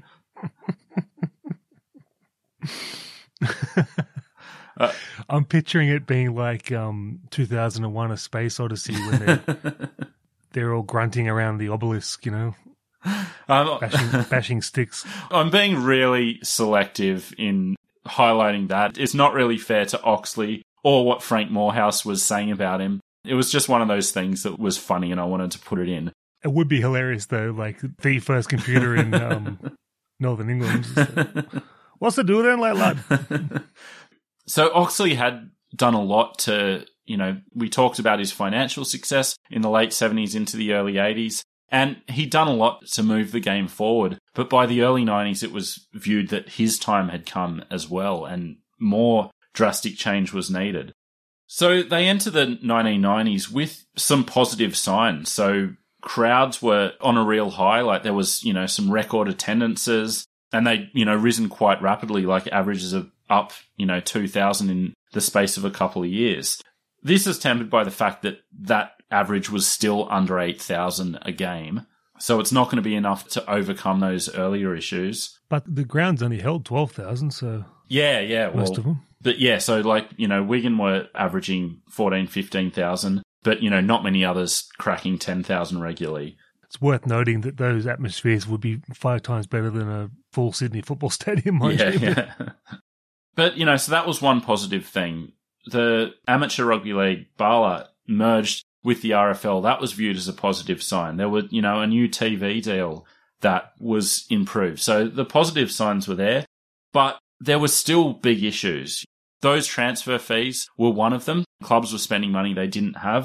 uh, I'm picturing it being like um, two thousand one: A Space Odyssey when they're, they're all grunting around the obelisk, you know, um, bashing, bashing sticks. I'm being really selective in highlighting that. It's not really fair to Oxley or what Frank Morehouse was saying about him. It was just one of those things that was funny and I wanted to put it in. It would be hilarious, though, like the first computer in um, Northern England. So, what's the do then, like, lad? So Oxley had done a lot to, you know, we talked about his financial success in the late seventies into the early eighties, and he'd done a lot to move the game forward. But by the early nineties, it was viewed that his time had come as well, and more drastic change was needed. So they enter the nineteen nineties with some positive signs. So crowds were on a real high, like there was, you know, some record attendances, and they, you know, risen quite rapidly, like averages of up, you know, two thousand in the space of a couple of years. This is tempered by the fact that that average was still under eight thousand a game. So it's not going to be enough to overcome those earlier issues. But the ground's only held twelve thousand, so... Yeah, yeah. Most well, of them. But yeah, so like, you know, Wigan were averaging fourteen, fifteen thousand, but, you know, not many others cracking ten thousand regularly. It's worth noting that those atmospheres would be five times better than a full Sydney football stadium, mind yeah, you. Yeah. But, you know, so that was one positive thing. The amateur rugby league, Bala, merged with the R F L. That was viewed as a positive sign. There were, you know, a new T V deal that was improved. So the positive signs were there, but there were still big issues. Those transfer fees were one of them. Clubs were spending money they didn't have.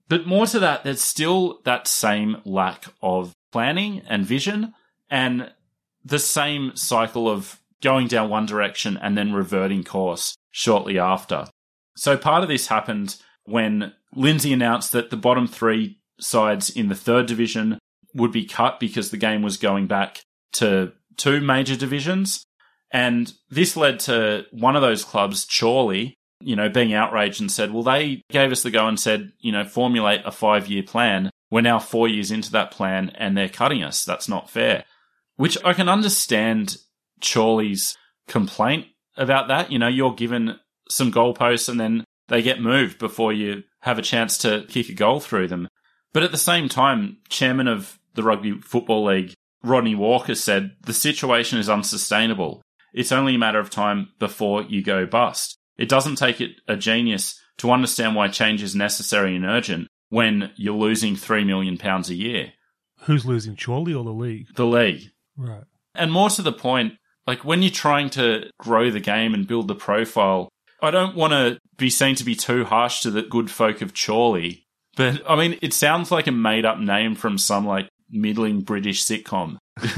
But more to that, there's still that same lack of planning and vision and the same cycle of going down one direction and then reverting course shortly after. So part of this happened when Lindsay announced that the bottom three sides in the third division would be cut because the game was going back to two major divisions. And this led to one of those clubs, Chorley, you know, being outraged and said, well, they gave us the go and said, you know, formulate a five-year plan. We're now four years into that plan and they're cutting us. That's not fair. Which I can understand Chorley's complaint about that. You know, you're given some goalposts and then they get moved before you have a chance to kick a goal through them. But at the same time, chairman of the Rugby Football League, Rodney Walker, said the situation is unsustainable. It's only a matter of time before you go bust. It doesn't take it a genius to understand why change is necessary and urgent when you're losing three million pounds a year. Who's losing, Chorley or the league? The league. Right. And more to the point, like when you're trying to grow the game and build the profile, I don't want to be seen to be too harsh to the good folk of Chorley, but I mean, it sounds like a made-up name from some like middling British sitcom.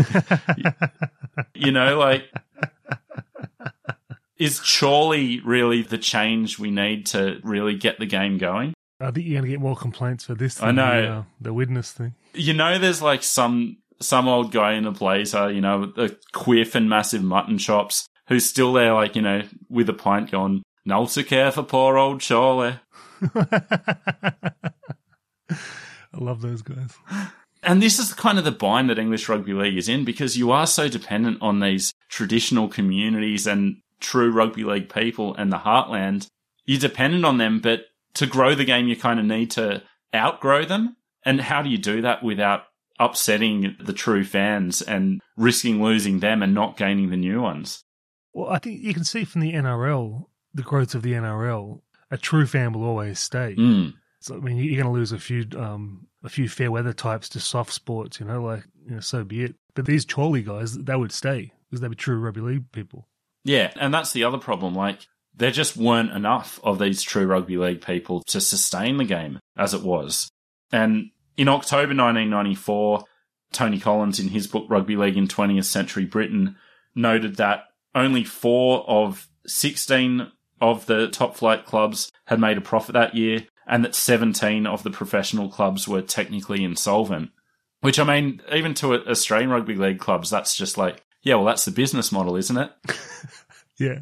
You know, like, is Chorley really the change we need to really get the game going? I think you're going to get more complaints for this than I know. The, uh, the Widnes thing. You know, there's like some some old guy in a blazer, you know, with a quiff and massive mutton chops, who's still there, like, you know, with a pint going, no to care for poor old Chorley. I love those guys. And this is kind of the bind that English Rugby League is in, because you are so dependent on these traditional communities and true rugby league people and the heartland. You're dependent on them, but to grow the game, you kind of need to outgrow them. And how do you do that without upsetting the true fans and risking losing them and not gaining the new ones? Well, I think you can see from the N R L, the growth of the N R L, a true fan will always stay. Mm. So, I mean, you're going to lose a few um, a few fair weather types to soft sports, you know, like, you know, so be it. But these Chorley guys, they would stay because they'd be true rugby league people. Yeah, and that's the other problem. Like, there just weren't enough of these true rugby league people to sustain the game as it was. And in October nineteen ninety-four, Tony Collins, in his book Rugby League in twentieth Century Britain, noted that only four of sixteen of the top flight clubs had made a profit that year, and that seventeen of the professional clubs were technically insolvent. Which, I mean, even to Australian rugby league clubs, that's just like, yeah, well, that's the business model, isn't it? Yeah.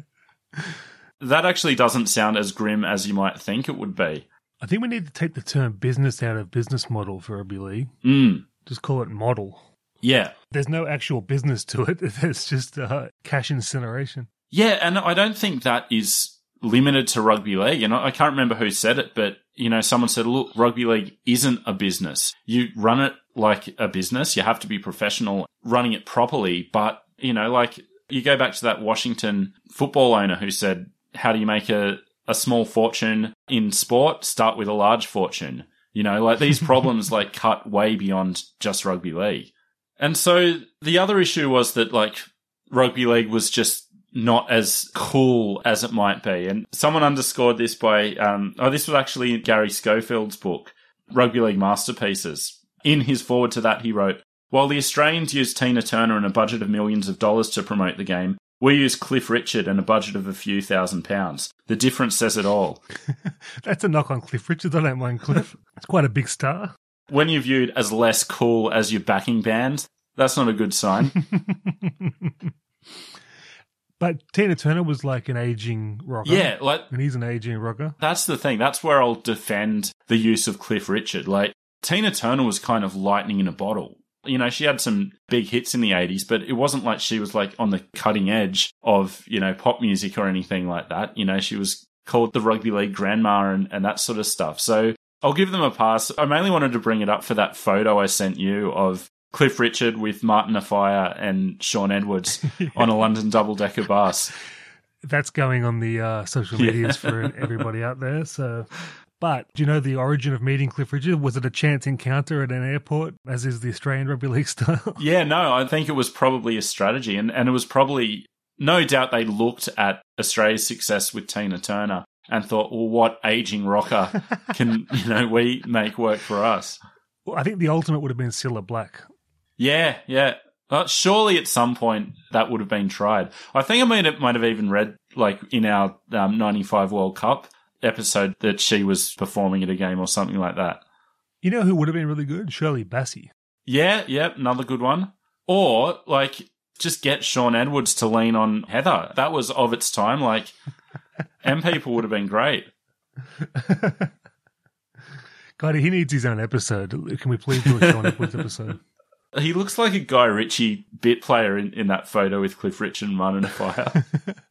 That actually doesn't sound as grim as you might think it would be. I think we need to take the term business out of business model for rugby league. Mm. Just call it model. Yeah. There's no actual business to it. It's just uh, cash incineration. Yeah, and I don't think that is limited to rugby league. And I can't remember who said it, but, you know, someone said, look, rugby league isn't a business. You run it like a business. You have to be professional running it properly. But, you know, like, you go back to that Washington football owner who said, how do you make a, a small fortune in sport? Start with a large fortune. You know, like, these problems, like, cut way beyond just rugby league. And so the other issue was that, like, rugby league was just not as cool as it might be. And someone underscored this by, um, oh, this was actually Gary Schofield's book, Rugby League Masterpieces. In his foreword to that, he wrote, while the Australians used Tina Turner and a budget of millions of dollars to promote the game, we used Cliff Richard and a budget of a few thousand pounds. The difference says it all. That's a knock on Cliff Richard. I don't mind Cliff. It's quite a big star. When you're viewed as less cool as your backing band, that's not a good sign. But Tina Turner was like an aging rocker. Yeah, like, and he's an aging rocker. That's the thing. That's where I'll defend the use of Cliff Richard. Like, Tina Turner was kind of lightning in a bottle. You know, she had some big hits in the eighties, but it wasn't like she was like on the cutting edge of, you know, pop music or anything like that. You know, she was called the rugby league grandma and, and that sort of stuff. So I'll give them a pass. I mainly wanted to bring it up for that photo I sent you of Cliff Richard with Martin Afire and Sean Edwards yeah. on a London double-decker bus. That's going on the uh, social medias yeah. for everybody out there. So, but do you know the origin of meeting Cliff Richard? Was it a chance encounter at an airport, as is the Australian rugby league style? Yeah, no, I think it was probably a strategy, and, and it was probably, no doubt they looked at Australia's success with Tina Turner and thought, well, what aging rocker can, you know, we make work for us? Well, I think the ultimate would have been Cilla Black. Yeah, yeah. Uh, surely at some point that would have been tried. I think I might have, might have even read, like, in our um, ninety-five World Cup episode that she was performing at a game or something like that. You know who would have been really good? Shirley Bassey. Yeah, yeah, another good one. Or, like, just get Sean Edwards to lean on Heather. That was of its time. Like, M People would have been great. God, he needs his own episode. Can we please do a Sean Edwards episode? He looks like a Guy Ritchie bit player in, in that photo with Cliff Richard and Martin Fire.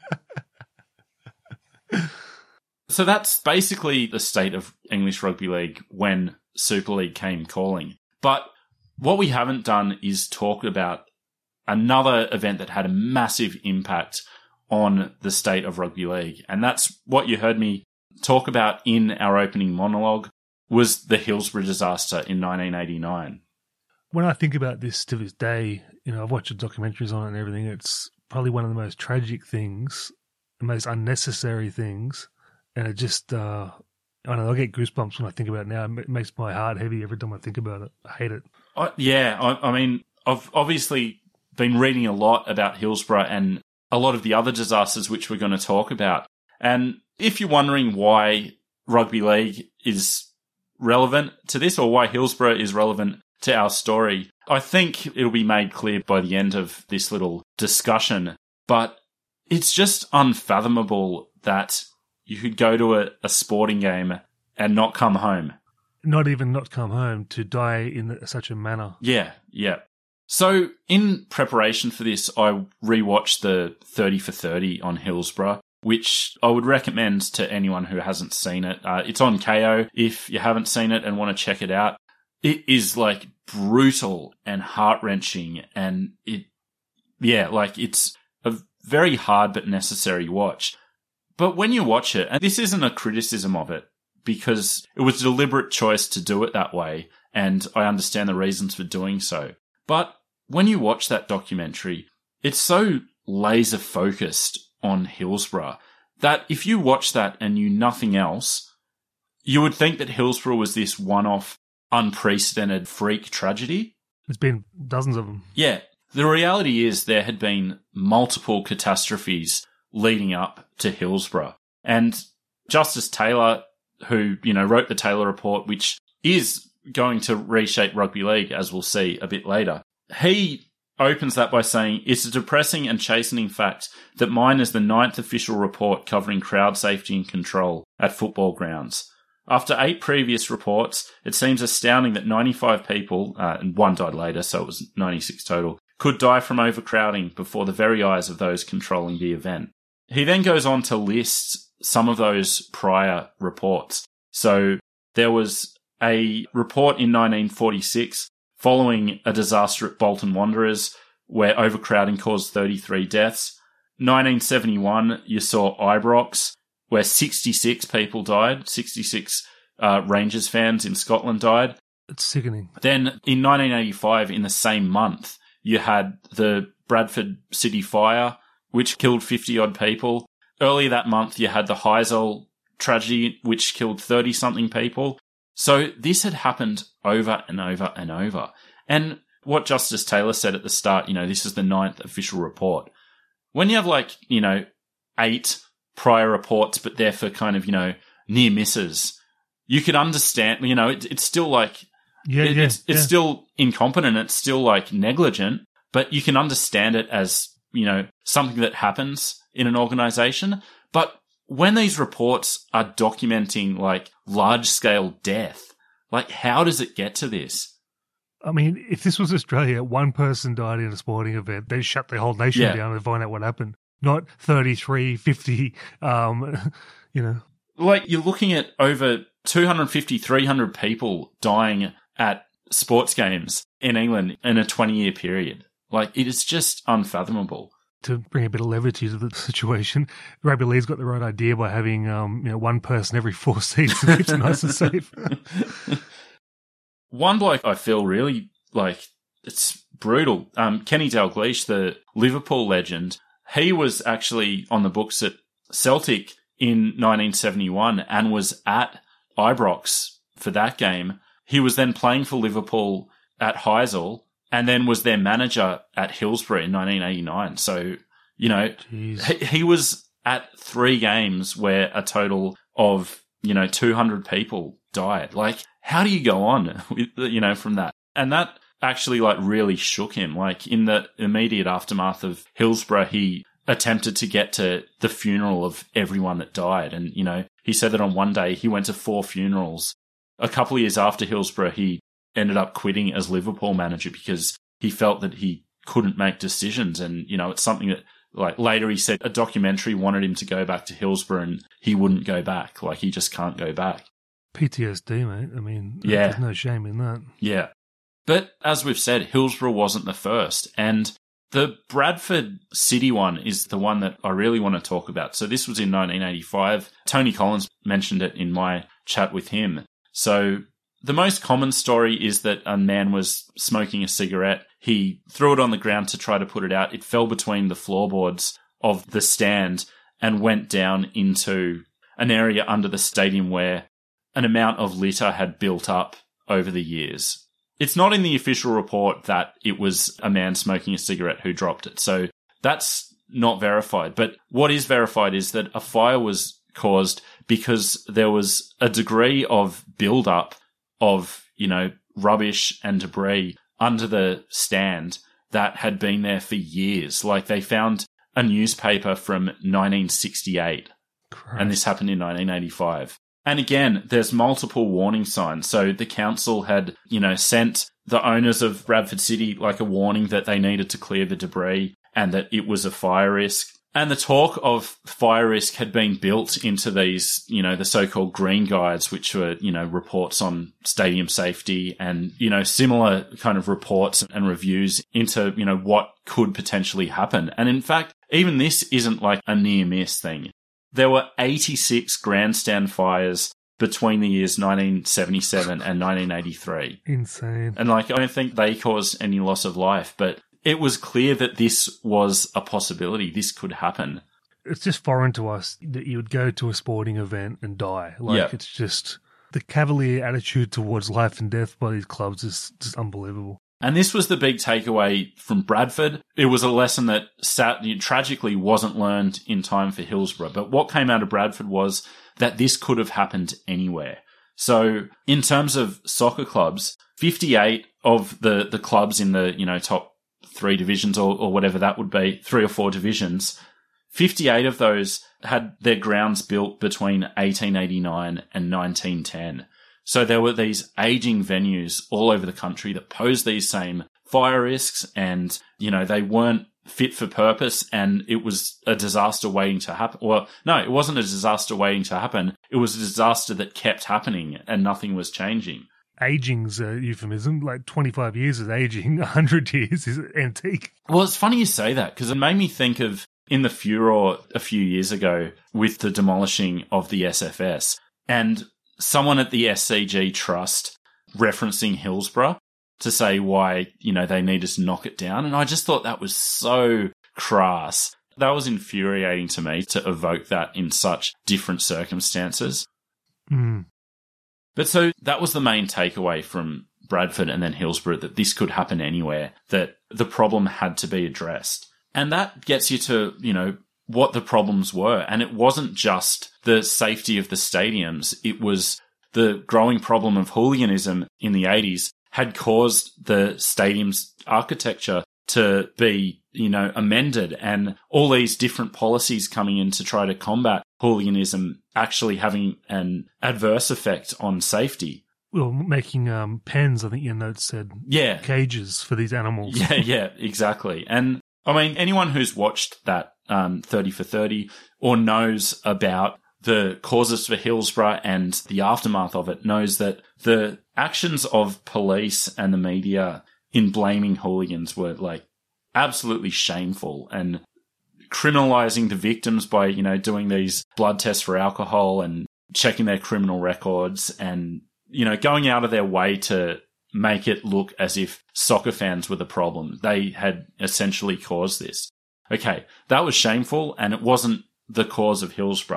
So that's basically the state of English Rugby League when Super League came calling. But what we haven't done is talk about another event that had a massive impact on the state of rugby league. And that's what you heard me talk about in our opening monologue, was the Hillsborough disaster in nineteen eighty-nine. When I think about this to this day, you know, I've watched the documentaries on it and everything. It's probably one of the most tragic things, the most unnecessary things. And it just, uh, I don't know, I get goosebumps when I think about it now. It makes my heart heavy every time I think about it. I hate it. I, yeah, I, I mean, I've obviously been reading a lot about Hillsborough and a lot of the other disasters which we're going to talk about. And if you're wondering why rugby league is relevant to this, or why Hillsborough is relevant to our story, I think it'll be made clear by the end of this little discussion. But it's just unfathomable that you could go to a, a sporting game and not come home. Not even not come home, to die in such a manner. Yeah, yeah. So in preparation for this, I rewatched the thirty for thirty on Hillsborough, which I would recommend to anyone who hasn't seen it. Uh, it's on K O if you haven't seen it and want to check it out. It is, like, brutal and heart-wrenching, and it, yeah, like, it's a very hard but necessary watch. But when you watch it, and this isn't a criticism of it, because it was a deliberate choice to do it that way, and I understand the reasons for doing so. But when you watch that documentary, it's so laser-focused on Hillsborough that if you watch that and knew nothing else, you would think that Hillsborough was this one-off, unprecedented freak tragedy. There's been dozens of them. Yeah. The reality is there had been multiple catastrophes leading up to Hillsborough. And Justice Taylor, who, you know, wrote the Taylor Report, which is going to reshape rugby league, as we'll see a bit later, he opens that by saying, "It's a depressing and chastening fact that mine is the ninth official report covering crowd safety and control at football grounds. After eight previous reports, it seems astounding that ninety-five people, uh, and one died later, so it was ninety-six total, could die from overcrowding before the very eyes of those controlling the event." He then goes on to list some of those prior reports. So there was a report in nineteen forty-six following a disaster at Bolton Wanderers where overcrowding caused thirty-three deaths. nineteen seventy-one, you saw Ibrox, where sixty-six people died, sixty-six uh, Rangers fans in Scotland died. It's sickening. Then in nineteen eighty-five, in the same month, you had the Bradford City Fire, which killed fifty-odd people. Earlier that month, you had the Heysel tragedy, which killed thirty-something people. So this had happened over and over and over. And what Justice Taylor said at the start, you know, this is the ninth official report. When you have, like, you know, eight prior reports, but they're for kind of, you know, near misses, you could understand, you know, it, it's still like, yeah, it, yeah, it's, it's yeah. still incompetent. It's still, like, negligent, but you can understand it as, you know, something that happens in an organization. But when these reports are documenting, like, large-scale death, like, how does it get to this? I mean, if this was Australia, one person died in a sporting event, they shut the whole nation Yeah. down and find out what happened. Not thirty-three, fifty, um, you know. Like, you're looking at over two hundred fifty, three hundred people dying at sports games in England in a twenty-year period. Like, it is just unfathomable. To bring a bit of levity to the situation, Rugby League's got the right idea by having um, you know, one person every four seats and keeps it nice and safe. One bloke I feel really, like, it's brutal. Um, Kenny Dalglish, the Liverpool legend, he was actually on the books at Celtic in nineteen seventy-one and was at Ibrox for that game. He was then playing for Liverpool at Heysel and then was their manager at Hillsborough in nineteen eighty-nine. So, you know, he, he was at three games where a total of, you know, two hundred people died. Like, how do you go on, with, you know, from that? And that actually, like, really shook him. Like, in the immediate aftermath of Hillsborough, he attempted to get to the funeral of everyone that died. And, you know, he said that on one day he went to four funerals. A couple of years after Hillsborough, he ended up quitting as Liverpool manager because he felt that he couldn't make decisions. And, you know, it's something that, like, later he said a documentary wanted him to go back to Hillsborough and he wouldn't go back. Like, he just can't go back. P T S D, mate. I mean, yeah. There's no shame in that. Yeah. But as we've said, Hillsborough wasn't the first. And the Bradford City one is the one that I really want to talk about. So this was in nineteen eighty-five. Tony Collins mentioned it in my chat with him. So the most common story is that a man was smoking a cigarette. He threw it on the ground to try to put it out. It fell between the floorboards of the stand and went down into an area under the stadium where an amount of litter had built up over the years. It's not in the official report that it was a man smoking a cigarette who dropped it. So that's not verified. But what is verified is that a fire was caused because there was a degree of build-up of, you know, rubbish and debris under the stand that had been there for years. Like, they found a newspaper from nineteen sixty-eight, Christ. And this happened in nineteen eighty-five. And again, there's multiple warning signs. So the council had, you know, sent the owners of Bradford City like a warning that they needed to clear the debris and that it was a fire risk. And the talk of fire risk had been built into these, you know, the so-called green guides, which were, you know, reports on stadium safety and, you know, similar kind of reports and reviews into, you know, what could potentially happen. And in fact, even this isn't like a near miss thing. There were eighty-six grandstand fires between the years nineteen seventy-seven and nineteen eighty-three. Insane. And, like, I don't think they caused any loss of life, but it was clear that this was a possibility. This could happen. It's just foreign to us that you would go to a sporting event and die. Like, yeah. It's just the cavalier attitude towards life and death by these clubs is just unbelievable. And this was the big takeaway from Bradford. It was a lesson that sat, tragically wasn't learned in time for Hillsborough. But what came out of Bradford was that this could have happened anywhere. So in terms of soccer clubs, fifty-eight of the, the clubs in the, you know, top three divisions or, or whatever that would be, three or four divisions, fifty-eight of those had their grounds built between eighteen eighty-nine and nineteen ten. So there were these aging venues all over the country that posed these same fire risks and, you know, they weren't fit for purpose and it was a disaster waiting to happen. Well, no, it wasn't a disaster waiting to happen. It was a disaster that kept happening and nothing was changing. Aging's a euphemism. Like twenty-five years is aging, one hundred years is antique. Well, it's funny you say that because it made me think of in the furor a few years ago with the demolishing of the S F S and someone at the S C G Trust referencing Hillsborough to say why, you know, they needed to knock it down. And I just thought that was so crass. That was infuriating to me to evoke that in such different circumstances. Mm. But so that was the main takeaway from Bradford and then Hillsborough, that this could happen anywhere, that the problem had to be addressed. And that gets you to, you know, what the problems were. And it wasn't just the safety of the stadiums. It was the growing problem of hooliganism in the eighties had caused the stadium's architecture to be, you know, amended, and all these different policies coming in to try to combat hooliganism actually having an adverse effect on safety. Well, making um, pens, I think your notes said. Yeah. Cages for these animals. Yeah, yeah, exactly. And I mean, anyone who's watched that um, thirty for thirty or knows about the causes for Hillsborough and the aftermath of it knows that the actions of police and the media in blaming hooligans were like absolutely shameful and criminalizing the victims by, you know, doing these blood tests for alcohol and checking their criminal records and, you know, going out of their way to make it look as if soccer fans were the problem. They had essentially caused this. Okay, that was shameful and it wasn't the cause of Hillsborough.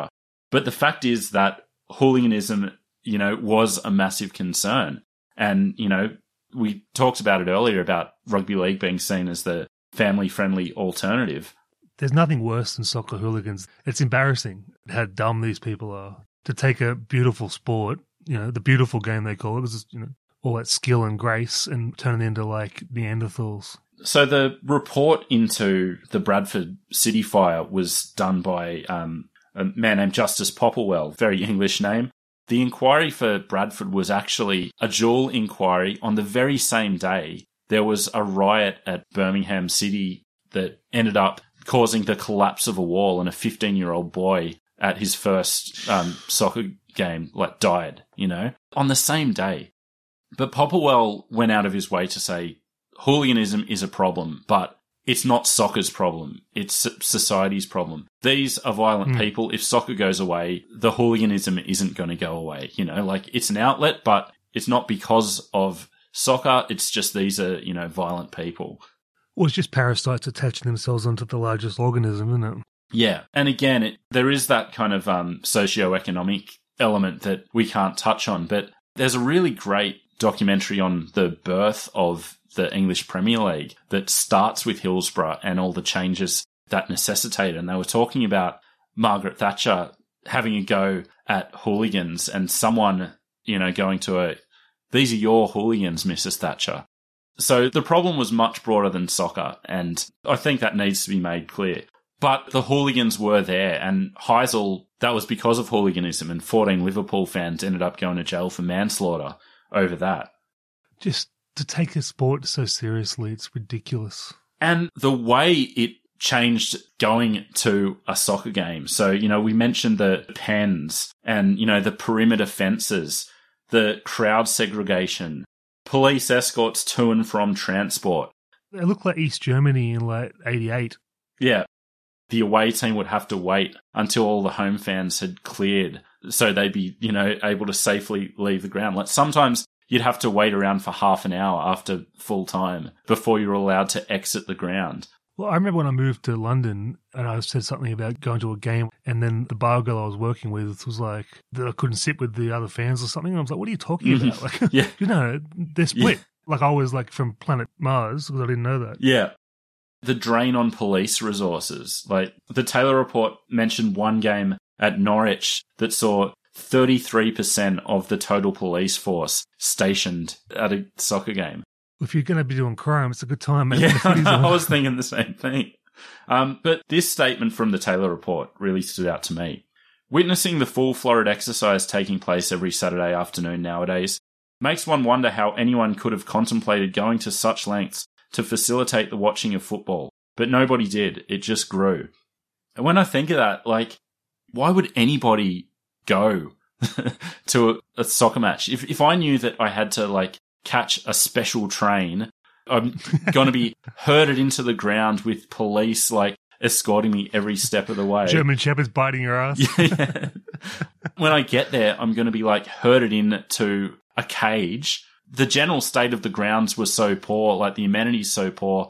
But the fact is that hooliganism, you know, was a massive concern. And, you know, we talked about it earlier about rugby league being seen as the family-friendly alternative. There's nothing worse than soccer hooligans. It's embarrassing how dumb these people are. To take a beautiful sport, you know, the beautiful game they call it, was just, you know, all that skill and grace, and turn it into like Neanderthals. So the report into the Bradford City fire was done by um, a man named Justice Popplewell, very English name. The inquiry for Bradford was actually a dual inquiry. On the very same day, there was a riot at Birmingham City that ended up causing the collapse of a wall, and a fifteen-year-old boy at his first um, soccer game like died, you know, on the same day. But Popplewell went out of his way to say hooliganism is a problem, but it's not soccer's problem. It's society's problem. These are violent mm. people. If soccer goes away, the hooliganism isn't going to go away. You know, like it's an outlet, but it's not because of soccer. It's just these are, you know, violent people. Well, it's just parasites attaching themselves onto the largest organism, isn't it? Yeah. And again, it, there is that kind of um, socio-economic element that we can't touch on. But there's a really great documentary on the birth of the English Premier League that starts with Hillsborough and all the changes that necessitated. And they were talking about Margaret Thatcher having a go at hooligans and someone, you know, going to a, these are your hooligans, Missus Thatcher. So the problem was much broader than soccer, and I think that needs to be made clear. But the hooligans were there, and Heysel, that was because of hooliganism, and fourteen Liverpool fans ended up going to jail for manslaughter over that. Just to take a sport so seriously, it's ridiculous. And the way it changed going to a soccer game. So, you know, we mentioned the pens and, you know, the perimeter fences, the crowd segregation, police escorts to and from transport. They look like East Germany in like eighty-eight. Yeah. The away team would have to wait until all the home fans had cleared so they'd be, you know, able to safely leave the ground. Like sometimes you'd have to wait around for half an hour after full time before you were allowed to exit the ground. Well, I remember when I moved to London and I said something about going to a game, and then the bar girl I was working with was like that I couldn't sit with the other fans or something. And I was like, what are you talking about? Like, yeah. You know, they're split. Yeah. Like I was like from planet Mars because I didn't know that. Yeah. The drain on police resources. Like the Taylor report mentioned one game at Norwich that saw thirty-three percent of the total police force stationed at a soccer game. If you're going to be doing crime, it's a good time. Man. Yeah, I was thinking the same thing. Um, but this statement from the Taylor report really stood out to me. Witnessing the full florid exercise taking place every Saturday afternoon nowadays makes one wonder how anyone could have contemplated going to such lengths to facilitate the watching of football. But nobody did. It just grew. And when I think of that, like, why would anybody go to a, a soccer match? If if I knew that I had to, like, catch a special train, I'm going to be herded into the ground with police, like, escorting me every step of the way. German Shepherds biting your ass. Yeah. When I get there, I'm going to be, like, herded into a cage. The general state of the grounds was so poor, like the amenities so poor.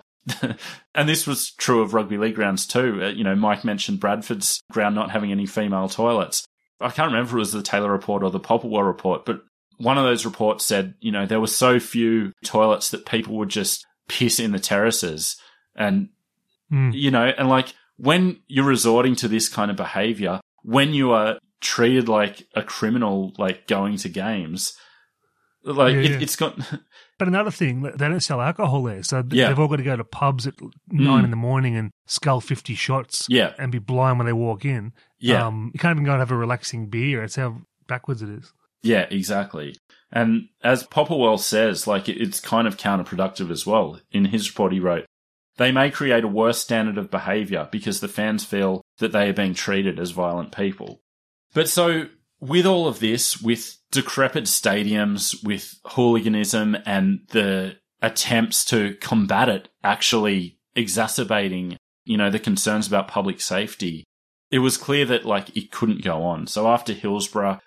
And this was true of rugby league grounds too. Uh, you know, Mike mentioned Bradford's ground not having any female toilets. I can't remember if it was the Taylor report or the Popplewell report, but one of those reports said, you know, there were so few toilets that people would just piss in the terraces. And, mm. you know, and like when you're resorting to this kind of behavior, when you are treated like a criminal, like going to games, like yeah, it, yeah. it's got. But another thing, they don't sell alcohol there, so Yeah. they've all got to go to pubs at nine Mm. in the morning and scull fifty shots, Yeah. and be blind when they walk in. Yeah. Um, you can't even go and have a relaxing beer. That's how backwards it is. Yeah, exactly. And as Popplewell says, like it- it's kind of counterproductive as well. In his report, he wrote, "They may create a worse standard of behaviour because the fans feel that they are being treated as violent people." But so with all of this, with decrepit stadiums, with hooliganism and the attempts to combat it actually exacerbating, you know, the concerns about public safety, it was clear that, like, it couldn't go on. So after Hillsborough,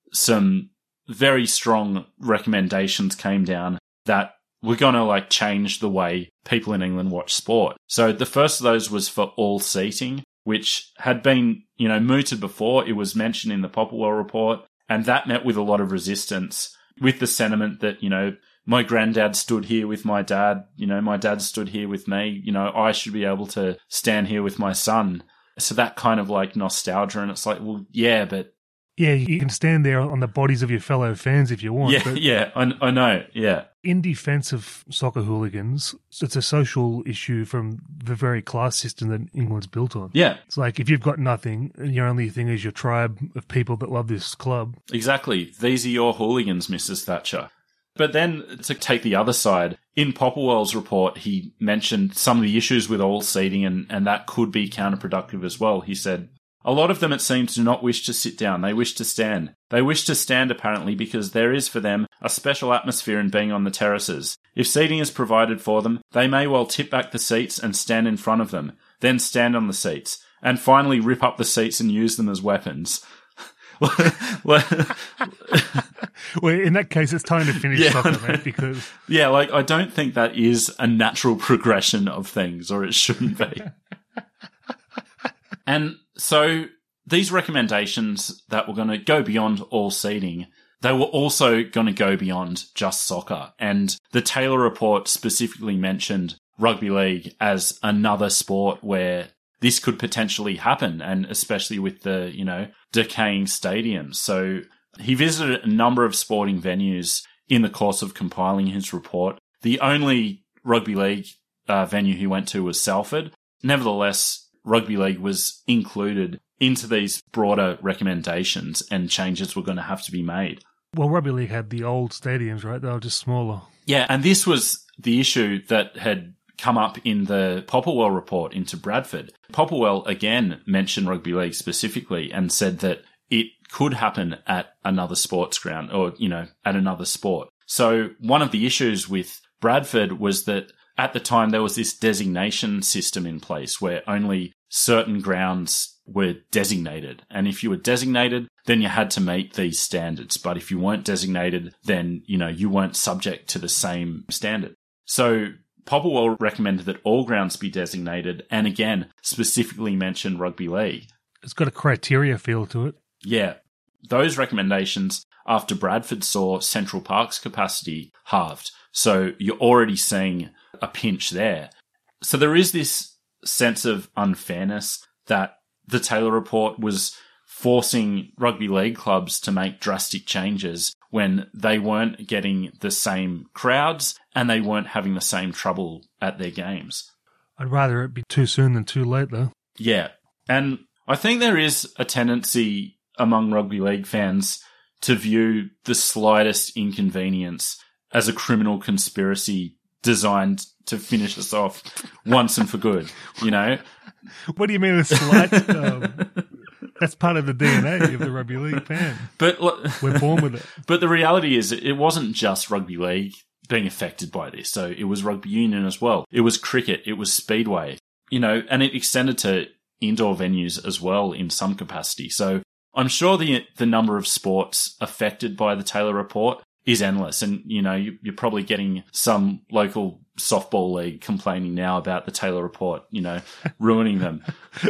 some very strong recommendations came down that were going to, like, change the way people in England watch sport. So the first of those was for all seating, which had been, you know, mooted before. It was mentioned in the Popplewell report, and that met with a lot of resistance, with the sentiment that, you know, my granddad stood here with my dad, you know, my dad stood here with me, you know, I should be able to stand here with my son. So that kind of like nostalgia, and it's like, well, yeah, but... Yeah, you can stand there on the bodies of your fellow fans if you want. Yeah, but yeah, I, I know, yeah. In defence of soccer hooligans, it's a social issue from the very class system that England's built on. Yeah. It's like if you've got nothing and your only thing is your tribe of people that love this club. Exactly. These are your hooligans, Missus Thatcher. But then, to take the other side, in Popplewell's report, he mentioned some of the issues with all seating, and, and that could be counterproductive as well. He said, a lot of them, it seems, do not wish to sit down. They wish to stand. They wish to stand, apparently, because there is, for them, a special atmosphere in being on the terraces. If seating is provided for them, they may well tip back the seats and stand in front of them, then stand on the seats, and finally rip up the seats and use them as weapons. Well, in that case, it's time to finish yeah, soccer, mate, because... Yeah, like, I don't think that is a natural progression of things, or it shouldn't be. And so these recommendations that were going to go beyond all seating, they were also going to go beyond just soccer. And the Taylor report specifically mentioned rugby league as another sport where this could potentially happen, and especially with the, you know, decaying stadiums. So he visited a number of sporting venues in the course of compiling his report. The only rugby league uh, venue he went to was Salford. Nevertheless, rugby league was included into these broader recommendations, and changes were going to have to be made. Well, rugby league had the old stadiums, right? They were just smaller. Yeah, and this was the issue that had come up in the Popplewell report into Bradford. Popplewell again mentioned rugby league specifically and said that it could happen at another sports ground, or, you know, at another sport. So one of the issues with Bradford was that at the time there was this designation system in place where only certain grounds were designated. And if you were designated, then you had to meet these standards. But if you weren't designated, then, you know, you weren't subject to the same standard. So Popplewell recommended that all grounds be designated, and again, specifically mentioned rugby league. It's got a criteria feel to it. Yeah. Those recommendations, after Bradford saw Central Park's capacity halved. So you're already seeing a pinch there. So there is this sense of unfairness that the Taylor report was forcing rugby league clubs to make drastic changes when they weren't getting the same crowds and they weren't having the same trouble at their games. I'd rather it be too soon than too late, though. Yeah. And I think there is a tendency among rugby league fans to view the slightest inconvenience as a criminal conspiracy designed to finish us off once and for good, you know? What do you mean a slight... um, that's part of the D N A of the rugby league fan. But we're born with it. But the reality is it wasn't just rugby league being affected by this. So it was rugby union as well. It was cricket. It was speedway, you know, and it extended to indoor venues as well in some capacity. So I'm sure the the number of sports affected by the Taylor report is endless. And, you know, you, you're probably getting some local softball league complaining now about the Taylor report, you know, ruining them.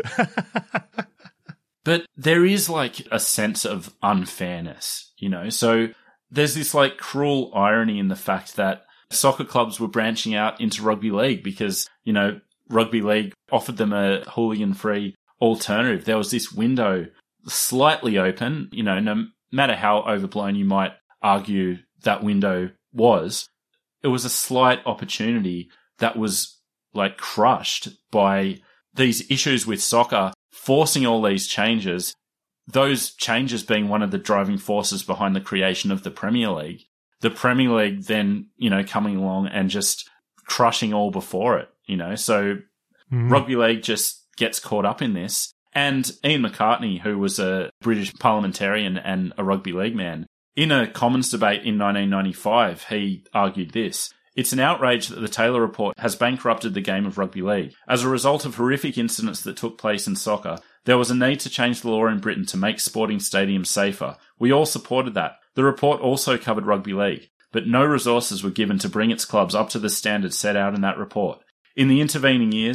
But there is like a sense of unfairness, you know, so there's this like cruel irony in the fact that soccer clubs were branching out into rugby league because, you know, rugby league offered them a hooligan-free alternative. There was this window slightly open, you know, no matter how overblown you might argue that window was, it was a slight opportunity that was like crushed by these issues with soccer, forcing all these changes, those changes being one of the driving forces behind the creation of the Premier League. The Premier League then, you know, coming along and just crushing all before it, you know. So mm. rugby league just gets caught up in this. And Ian McCartney, who was a British parliamentarian and a rugby league man, in a Commons debate in nineteen ninety-five, he argued this: "It's an outrage that the Taylor report has bankrupted the game of rugby league. As a result of horrific incidents that took place in soccer, there was a need to change the law in Britain to make sporting stadiums safer. We all supported that. The report also covered rugby league, but no resources were given to bring its clubs up to the standards set out in that report. In the intervening years,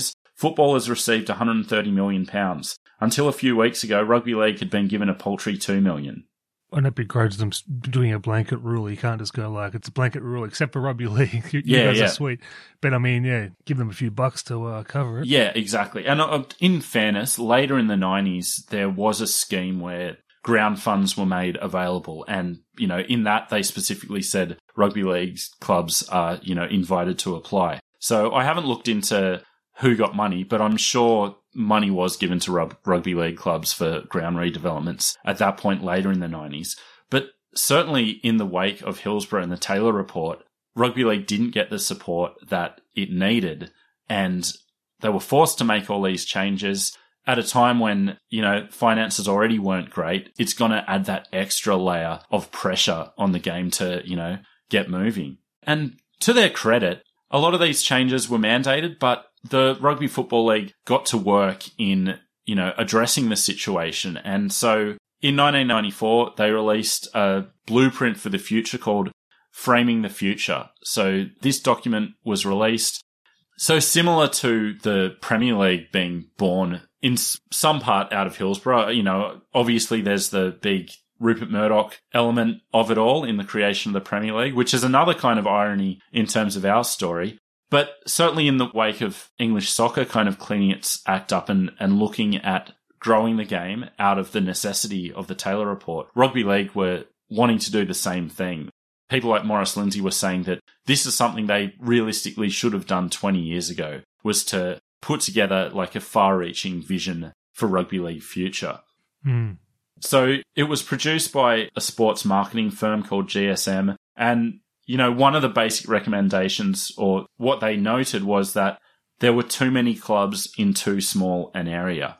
football has received one hundred thirty million pounds. Until a few weeks ago, rugby league had been given a paltry two million pounds. And it begrudges them doing a blanket rule. You can't just go like, it's a blanket rule, except for rugby league. You, yeah, you guys yeah. are sweet. But I mean, yeah, give them a few bucks to uh, cover it. Yeah, exactly. And uh, in fairness, later in the nineties, there was a scheme where ground funds were made available. And, you know, in that, they specifically said rugby league clubs are, you know, invited to apply. So I haven't looked into who got money, but I'm sure money was given to rug- rugby league clubs for ground redevelopments at that point later in the nineties. But certainly in the wake of Hillsborough and the Taylor Report, rugby league didn't get the support that it needed, and they were forced to make all these changes at a time when, you know, finances already weren't great. It's going to add that extra layer of pressure on the game to, you know, get moving. And to their credit, a lot of these changes were mandated, but the Rugby Football League got to work in, you know, addressing the situation. And so in nineteen ninety-four, they released a blueprint for the future called Framing the Future. So this document was released. So similar to the Premier League being born in some part out of Hillsborough, you know, obviously there's the big Rupert Murdoch element of it all in the creation of the Premier League, which is another kind of irony in terms of our story. But certainly in the wake of English soccer kind of cleaning its act up and, and looking at growing the game out of the necessity of the Taylor Report, rugby league were wanting to do the same thing. People like Maurice Lindsay were saying that this is something they realistically should have done twenty years ago, was to put together like a far-reaching vision for rugby league future. Mm. So it was produced by a sports marketing firm called G S M, and you know, one of the basic recommendations, or what they noted, was that there were too many clubs in too small an area.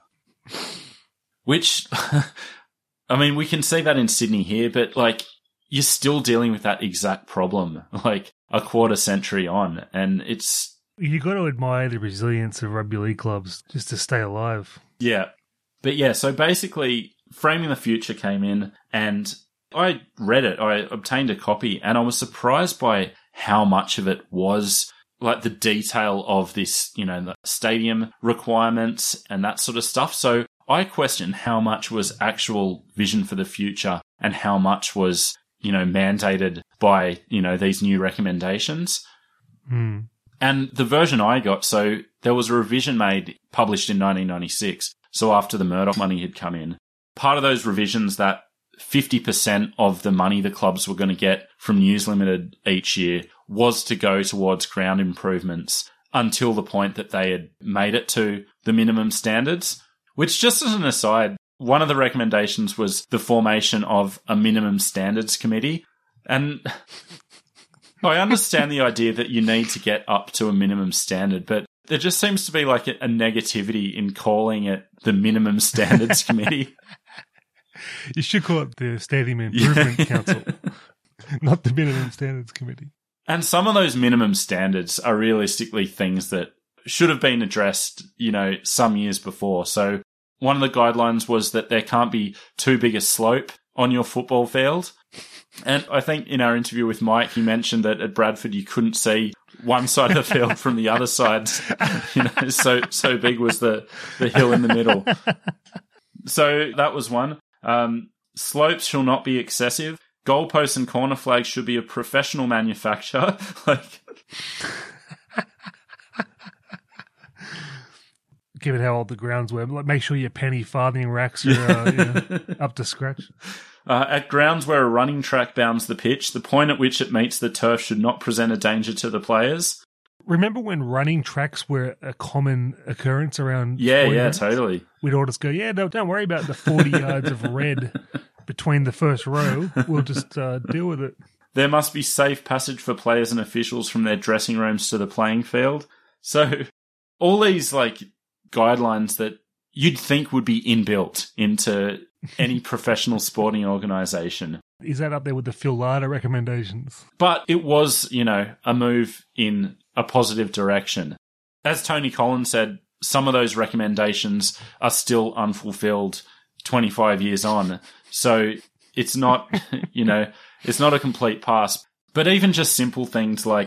Which, I mean, we can see that in Sydney here, but, like, you're still dealing with that exact problem, like, a quarter century on, and it's... You got to admire the resilience of rugby league clubs just to stay alive. Yeah. But, yeah, so basically, Framing the Future came in, and I read it, I obtained a copy, and I was surprised by how much of it was like the detail of this, you know, the stadium requirements and that sort of stuff. So I question how much was actual vision for the future and how much was, you know, mandated by, you know, these new recommendations. Mm. And the version I got, so there was a revision made, published in nineteen ninety-six. So after the Murdoch money had come in, part of those revisions, that fifty percent of the money the clubs were going to get from News Limited each year was to go towards ground improvements until the point that they had made it to the minimum standards. Which, just as an aside, one of the recommendations was the formation of a minimum standards committee. And I understand the idea that you need to get up to a minimum standard, but there just seems to be like a, a negativity in calling it the minimum standards committee. You should call it the Stadium Improvement yeah. Council, not the Minimum Standards Committee. And some of those minimum standards are realistically things that should have been addressed, you know, some years before. So one of the guidelines was that there can't be too big a slope on your football field. And I think in our interview with Mike, he mentioned that at Bradford you couldn't see one side of the field from the other side. You know, so so big was the, the hill in the middle. So that was one. Um, slopes shall not be excessive. Goalposts and corner flags should be a professional manufacturer. like, Given how old the grounds were, like, make sure your penny farthing racks are uh, you know, up to scratch. Uh, at grounds where a running track bounds the pitch, the point at which it meets the turf should not present a danger to the players. Remember when running tracks were a common occurrence around? Yeah, yeah, rounds? totally. We'd all just go, yeah, no, don't worry about the forty yards of red between the first row. We'll just uh, deal with it. There must be safe passage for players and officials from their dressing rooms to the playing field. So all these like guidelines that you'd think would be inbuilt into any professional sporting organisation. Is that up there with the Phil Larder recommendations? But it was, you know, a move in a positive direction. As Tony Collins said, some of those recommendations are still unfulfilled twenty-five years on. So it's not, you know, it's not a complete pass. But even just simple things like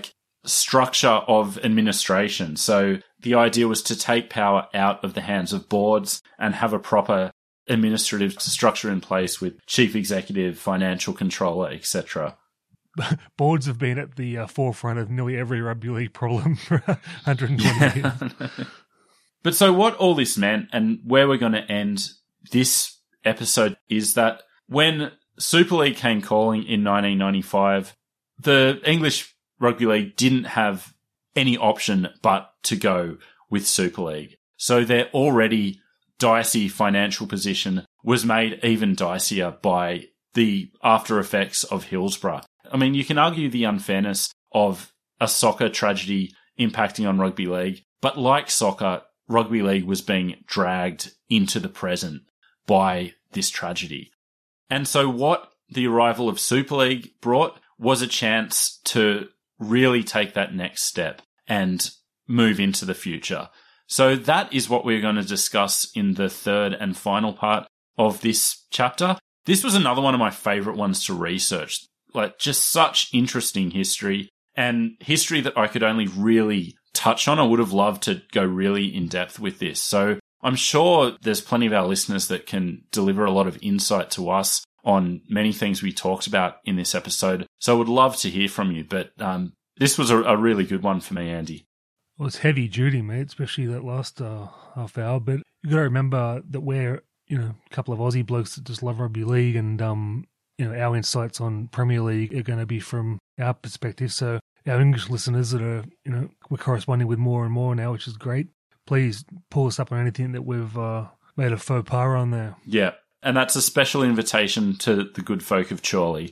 structure of administration. So the idea was to take power out of the hands of boards and have a proper administrative structure in place with chief executive, financial controller, et cetera. Boards have been at the uh, forefront of nearly every rugby league problem for one hundred twenty years. But so what all this meant and where we're going to end this episode is that when Super League came calling in nineteen ninety-five, the English Rugby League didn't have any option but to go with Super League. So their already dicey financial position was made even dicier by the after effects of Hillsborough. I mean, you can argue the unfairness of a soccer tragedy impacting on rugby league, but like soccer, rugby league was being dragged into the present by this tragedy. And so what the arrival of Super League brought was a chance to really take that next step and move into the future. So that is what we're going to discuss in the third and final part of this chapter. This was another one of my favorite ones to research. Like, just such interesting history, and history that I could only really touch on. I would have loved to go really in depth with this. So I'm sure there's plenty of our listeners that can deliver a lot of insight to us on many things we talked about in this episode. So I would love to hear from you. But um, this was a, a really good one for me, Andy. Well, it's heavy duty, mate, especially that last uh, half hour. But you got to remember that we're, you know, a couple of Aussie blokes that just love rugby league, and um, you know, our insights on Premier League are going to be from our perspective. So our English listeners that are, you know, we're corresponding with more and more now, which is great. Please pull us up on anything that we've uh, made a faux pas on there. Yeah, and that's a special invitation to the good folk of Chorley.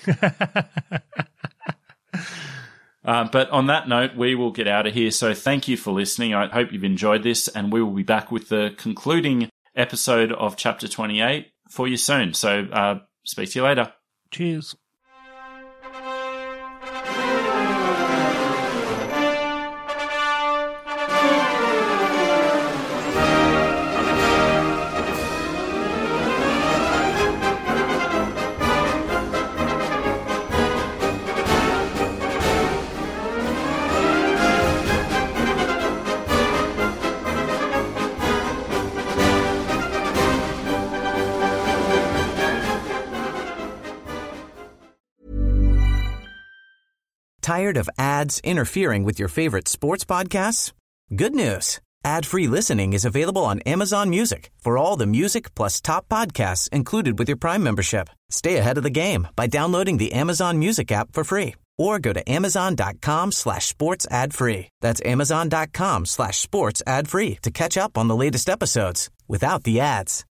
Uh, but on that note, we will get out of here. So thank you for listening. I hope you've enjoyed this, and we will be back with the concluding episode of Chapter twenty-eight for you soon. So uh, speak to you later. Cheers. Tired of ads interfering with your favorite sports podcasts? Good news. Ad-free listening is available on Amazon Music for all the music plus top podcasts included with your Prime membership. Stay ahead of the game by downloading the Amazon Music app for free or go to amazon.com slash sports ad free. That's amazon.com slash sports ad free to catch up on the latest episodes without the ads.